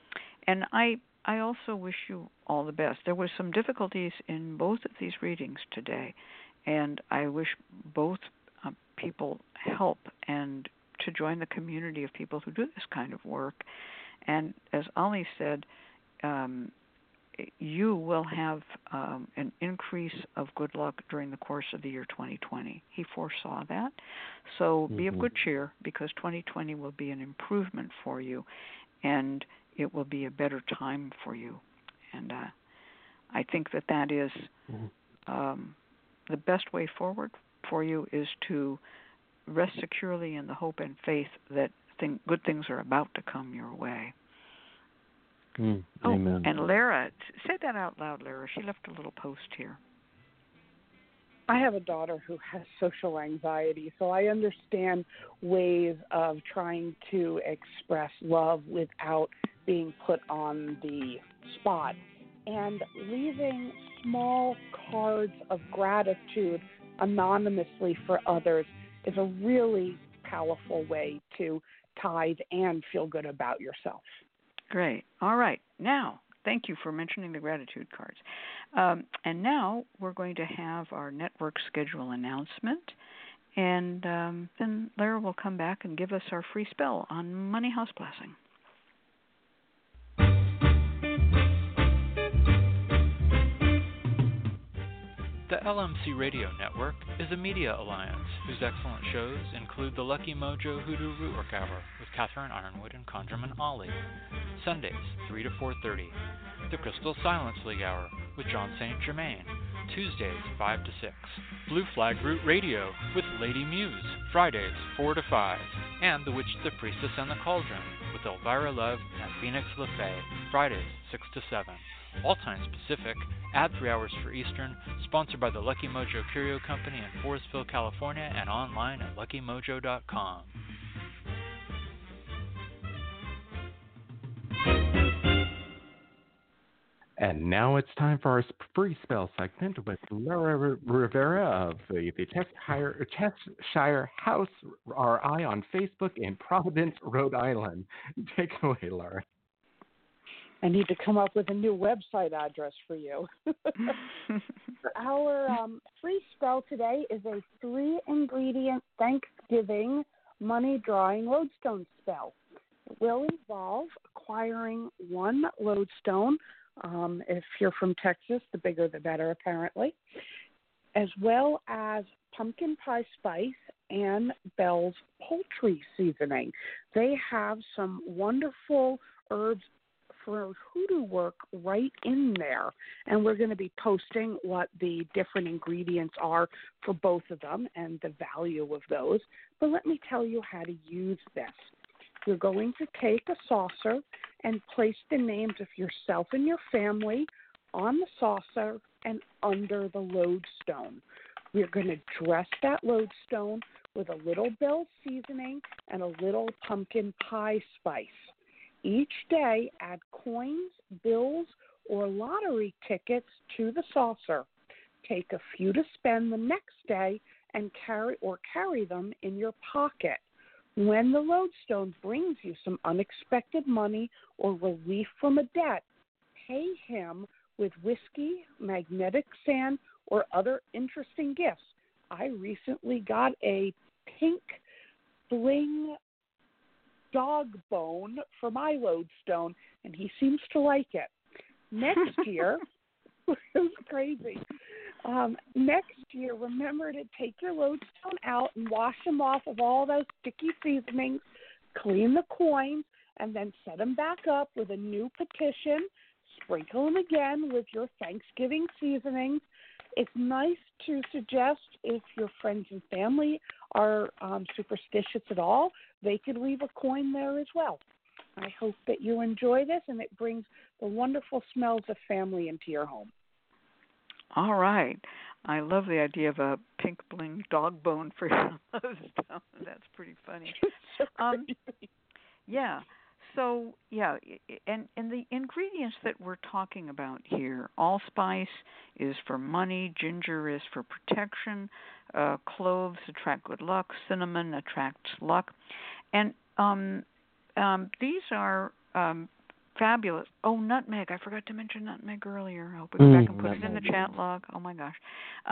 I also wish you all the best. There were some difficulties in both of these readings today, and I wish both people help and to join the community of people who do this kind of work. And as Ali said, you will have an increase of good luck during the course of the year 2020. He foresaw that. So be of good cheer, because 2020 will be an improvement for you, and it will be a better time for you. And I think that is the best way forward for you, is to rest securely in the hope and faith that good things are about to come your way. Amen. And Lara, say that out loud, Lara. She left a little post here. I have a daughter who has social anxiety, so I understand ways of trying to express love without being put on the spot. And leaving small cards of gratitude anonymously for others is a really powerful way to tithe and feel good about yourself. Great. All right. Now, thank you for mentioning the gratitude cards. And now we're going to have our network schedule announcement, and then Lara will come back and give us our free spell on Money House Blessing. The LMC Radio Network is a media alliance whose excellent shows include the Lucky Mojo Hoodoo Rootwork Hour with Catherine Ironwood and Conjurman Ollie, Sundays 3 to 4:30. The Crystal Silence League Hour with John St. Germain, Tuesdays 5 to 6. Blue Flag Root Radio with Lady Muse, Fridays 4 to 5. And The Witch, the Priestess, and the Cauldron with Elvira Love and Phoenix LaFay, Fridays 6 to 7. All times Pacific, add 3 hours for Eastern, sponsored by the Lucky Mojo Curio Company in Forestville, California, and online at luckymojo.com. And now it's time for our free spell segment with Laura Rivera of the Cheshire House RI on Facebook in Providence, Rhode Island. Take it away, Laura. I need to come up with a new website address for you. Our free spell today is a 3-ingredient Thanksgiving money drawing lodestone spell. It will involve acquiring 1 lodestone. If you're from Texas, the bigger the better, apparently, as well as pumpkin pie spice and Bell's poultry seasoning. They have some wonderful herbs for hoodoo work right in there, and we're going to be posting what the different ingredients are for both of them and the value of those. But let me tell you how to use this. You're going to take a saucer and place the names of yourself and your family on the saucer and under the lodestone. We're going to dress that lodestone with a little Bell's seasoning and a little pumpkin pie spice. Each day, add coins, bills, or lottery tickets to the saucer. Take a few to spend the next day and carry them in your pocket. When the lodestone brings you some unexpected money or relief from a debt, pay him with whiskey, magnetic sand, or other interesting gifts. I recently got a pink bling dog bone for my lodestone, and he seems to like it. Next year, it was crazy. Next year, remember to take your lodestone out and wash them off of all those sticky seasonings, clean the coins, and then set them back up with a new petition. Sprinkle them again with your Thanksgiving seasonings. It's nice to suggest if your friends and family are superstitious at all, they could leave a coin there as well. I hope that you enjoy this and it brings the wonderful smells of family into your home. All right. I love the idea of a pink bling dog bone for your lodestone. That's pretty funny. Yeah. So, yeah, and the ingredients that we're talking about here, allspice is for money, ginger is for protection, cloves attract good luck, cinnamon attracts luck, and these are fabulous. Oh, nutmeg. I forgot to mention nutmeg earlier. I hope we go back and put it in the chat log. Oh, my gosh.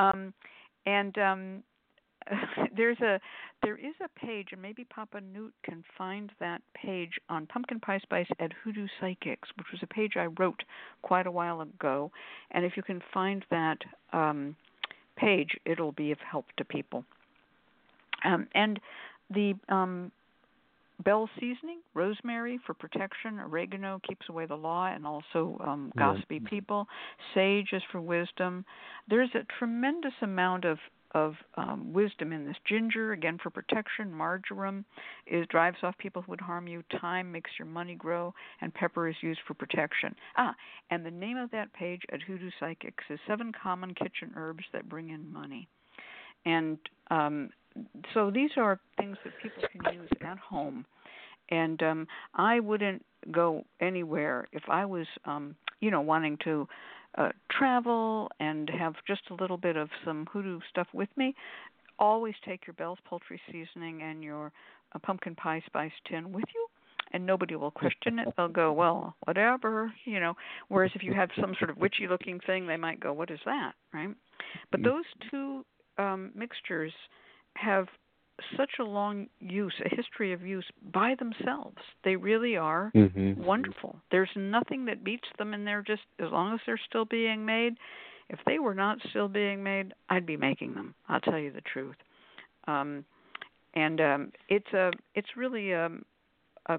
There is a page, and maybe Papa Newt can find that page on Pumpkin Pie Spice at Hoodoo Psychics, which was a page I wrote quite a while ago. And if you can find that page, it'll be of help to people. And the Bell's seasoning, rosemary for protection, oregano keeps away the law and also gossipy people, sage is for wisdom. There's a tremendous amount of wisdom in this. Ginger, again, for protection. Marjoram drives off people who would harm you. Thyme makes your money grow. And pepper is used for protection. And the name of that page at Hoodoo Psychics is 7 Common Kitchen Herbs That Bring in Money. And so these are things that people can use at home. And I wouldn't go anywhere if I was, wanting to travel and have just a little bit of some hoodoo stuff with me. Always take your Bell's Poultry Seasoning and your pumpkin pie spice tin with you, and nobody will question it. They'll go, well, whatever, Whereas if you have some sort of witchy-looking thing, they might go, what is that, right? But those two mixtures have such a long a history of use by themselves. They really are wonderful. There's nothing that beats them, and they're just, as long as they're still being made. If they were not still being made, I'd be making them. I'll tell you the truth. It's really a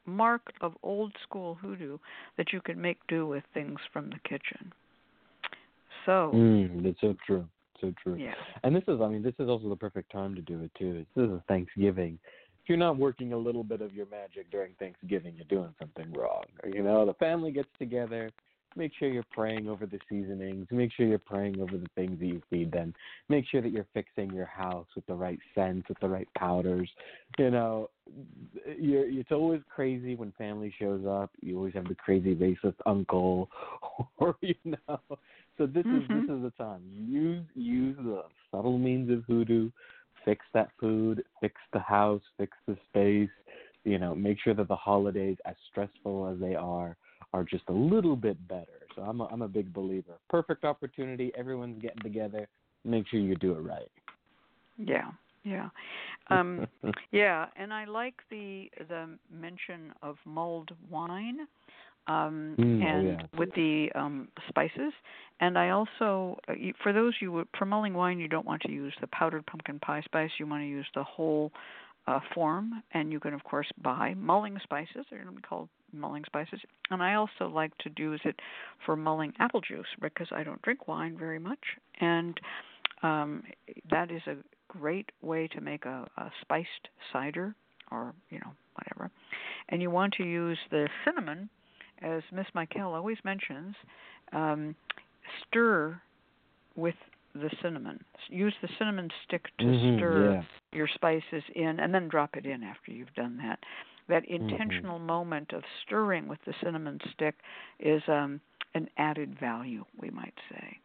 mark of old school hoodoo that you can make do with things from the kitchen. So that's so true. So true. Yeah. And this is also the perfect time to do it too. This is Thanksgiving. If you're not working a little bit of your magic during Thanksgiving, you're doing something wrong. The family gets together. Make sure you're praying over the seasonings. Make sure you're praying over the things that you feed them. Make sure that you're fixing your house with the right scents, with the right powders. It's always crazy when family shows up. You always have the crazy racist uncle, or So this is the time. Use the subtle means of hoodoo. Fix that food. Fix the house. Fix the space. Make sure that the holidays, as stressful as they are just a little bit better. So I'm a big believer. Perfect opportunity. Everyone's getting together. Make sure you do it right. Yeah. Yeah, and I like the mention of mulled wine, with the spices. And I also, for for mulling wine, you don't want to use the powdered pumpkin pie spice. You want to use the whole form, and you can of course buy mulling spices. They're going to be called mulling spices. And I also like to use it for mulling apple juice because I don't drink wine very much, and that is a great way to make a spiced cider or whatever. And you want to use the cinnamon, as Miss Michael always mentions. Stir with the cinnamon. Use the cinnamon stick to stir your spices in, and then drop it in after you've done that. That intentional moment of stirring with the cinnamon stick is an added value, we might say.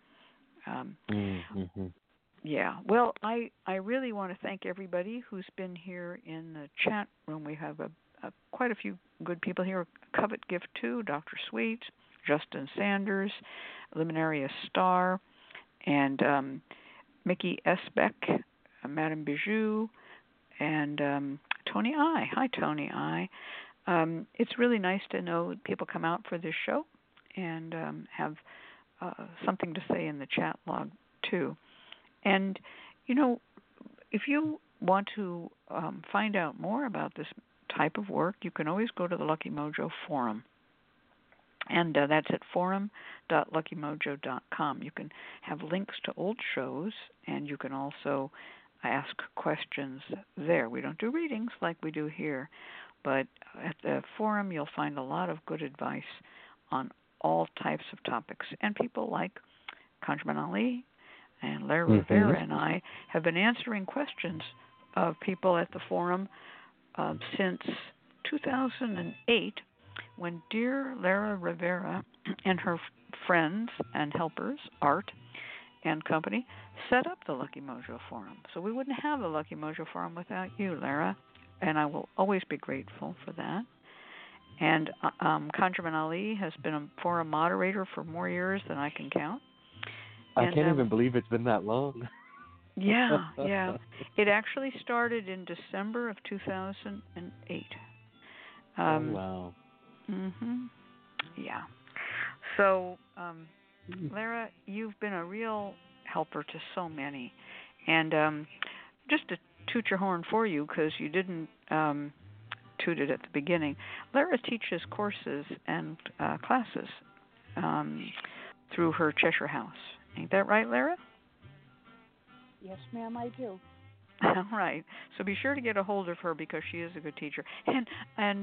Yeah. Well, I really want to thank everybody who's been here in the chat room. We have quite a few good people here. Covet Gift 2, Dr. Sweet, Justin Sanders, Luminaria Star, and Mickey S. Beck, Madame Bijou, and Tony I. Hi, Tony I. It's really nice to know people come out for this show and have something to say in the chat log, too. And, if you want to find out more about this type of work, you can always go to the Lucky Mojo forum. And that's at forum.luckymojo.com. You can have links to old shows, and you can also ask questions there. We don't do readings like we do here, but at the forum you'll find a lot of good advice on all types of topics. And people like Conjurman Ali and Larry Rivera and I have been answering questions of people at the forum since 2008, when dear Lara Rivera and her friends and helpers, Art and company, set up the Lucky Mojo Forum. So we wouldn't have the Lucky Mojo Forum without you, Lara, and I will always be grateful for that. And Conjurman Ali has been a forum moderator for more years than I can count. I can't even believe it's been that long. Yeah. It actually started in December of 2008. Wow. Yeah. So, Lara, you've been a real helper to so many. And just to toot your horn for you, because you didn't toot it at the beginning, Lara teaches courses and classes through her Cheshire House. Ain't that right, Lara? Yes, ma'am, I do. All right. So be sure to get a hold of her because she is a good teacher. And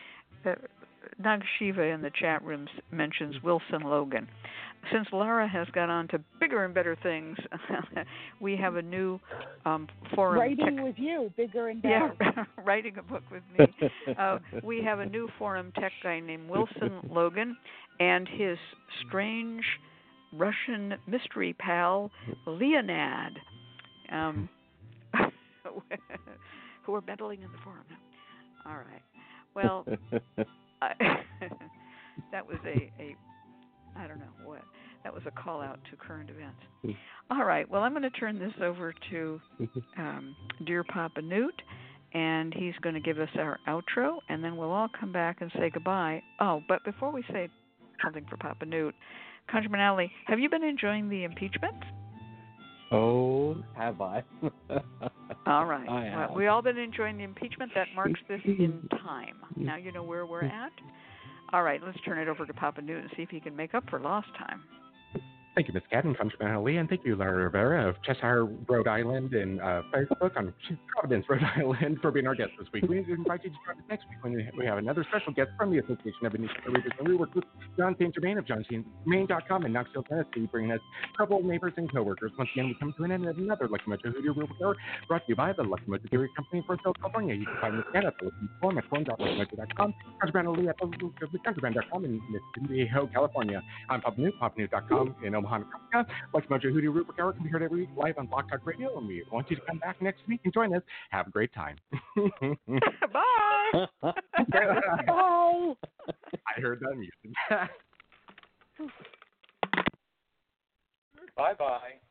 Nag Shiva in the chat rooms mentions Wilson Logan. Since Lara has got on to bigger and better things, we have a new forum. Writing with you, bigger and better. Yeah, writing a book with me. We have a new forum tech guy named Wilson Logan and his strange Russian mystery pal, Leonid, who are meddling in the forum now. All right. Well, that was I don't know what. That was a call out to current events. All right. Well, I'm going to turn this over to Dear Papa Newt, and he's going to give us our outro, and then we'll all come back and say goodbye. Oh, but before we say something for Papa Newt, Conjurman Ali, have you been enjoying the impeachment? Oh, have I? All right. I have. Well, we all been enjoying the impeachment. That marks this in time. Now you know where we're at. All right, let's turn it over to Papa Newt and see if he can make up for lost time. Thank you, Ms. Cadden, Congressman Ali, and thank you, Lara Rivera of Cheshire, Rhode Island, and Facebook on Providence, Rhode Island, for being our guest this week. We invite you to join us next week when we have another special guest from the Association of Independent Readers and Rework with John St. Germain of JohnSt.Germain.com in Knoxville, Tennessee, bringing us trouble neighbors and coworkers. Once again, we come to an end of another Lucky Mojo Hoodoo Rework Hour, brought to you by the Lucky Mojo Theory Company in Forest Hill, California. You can find us again at the Lucky Forum at forum.luckymojo.com, Congressman Ali at Congressman.com in Viejo, California. I'm Papa Newt, PapaNewt.com in Omaha, Nebraska. Lucky Mojo Hoodoo Root Hour can be heard every week live on Blog Talk Radio, and we want you to come back next week and join us. Have a great time. Bye. Bye. I heard that music. Bye-bye.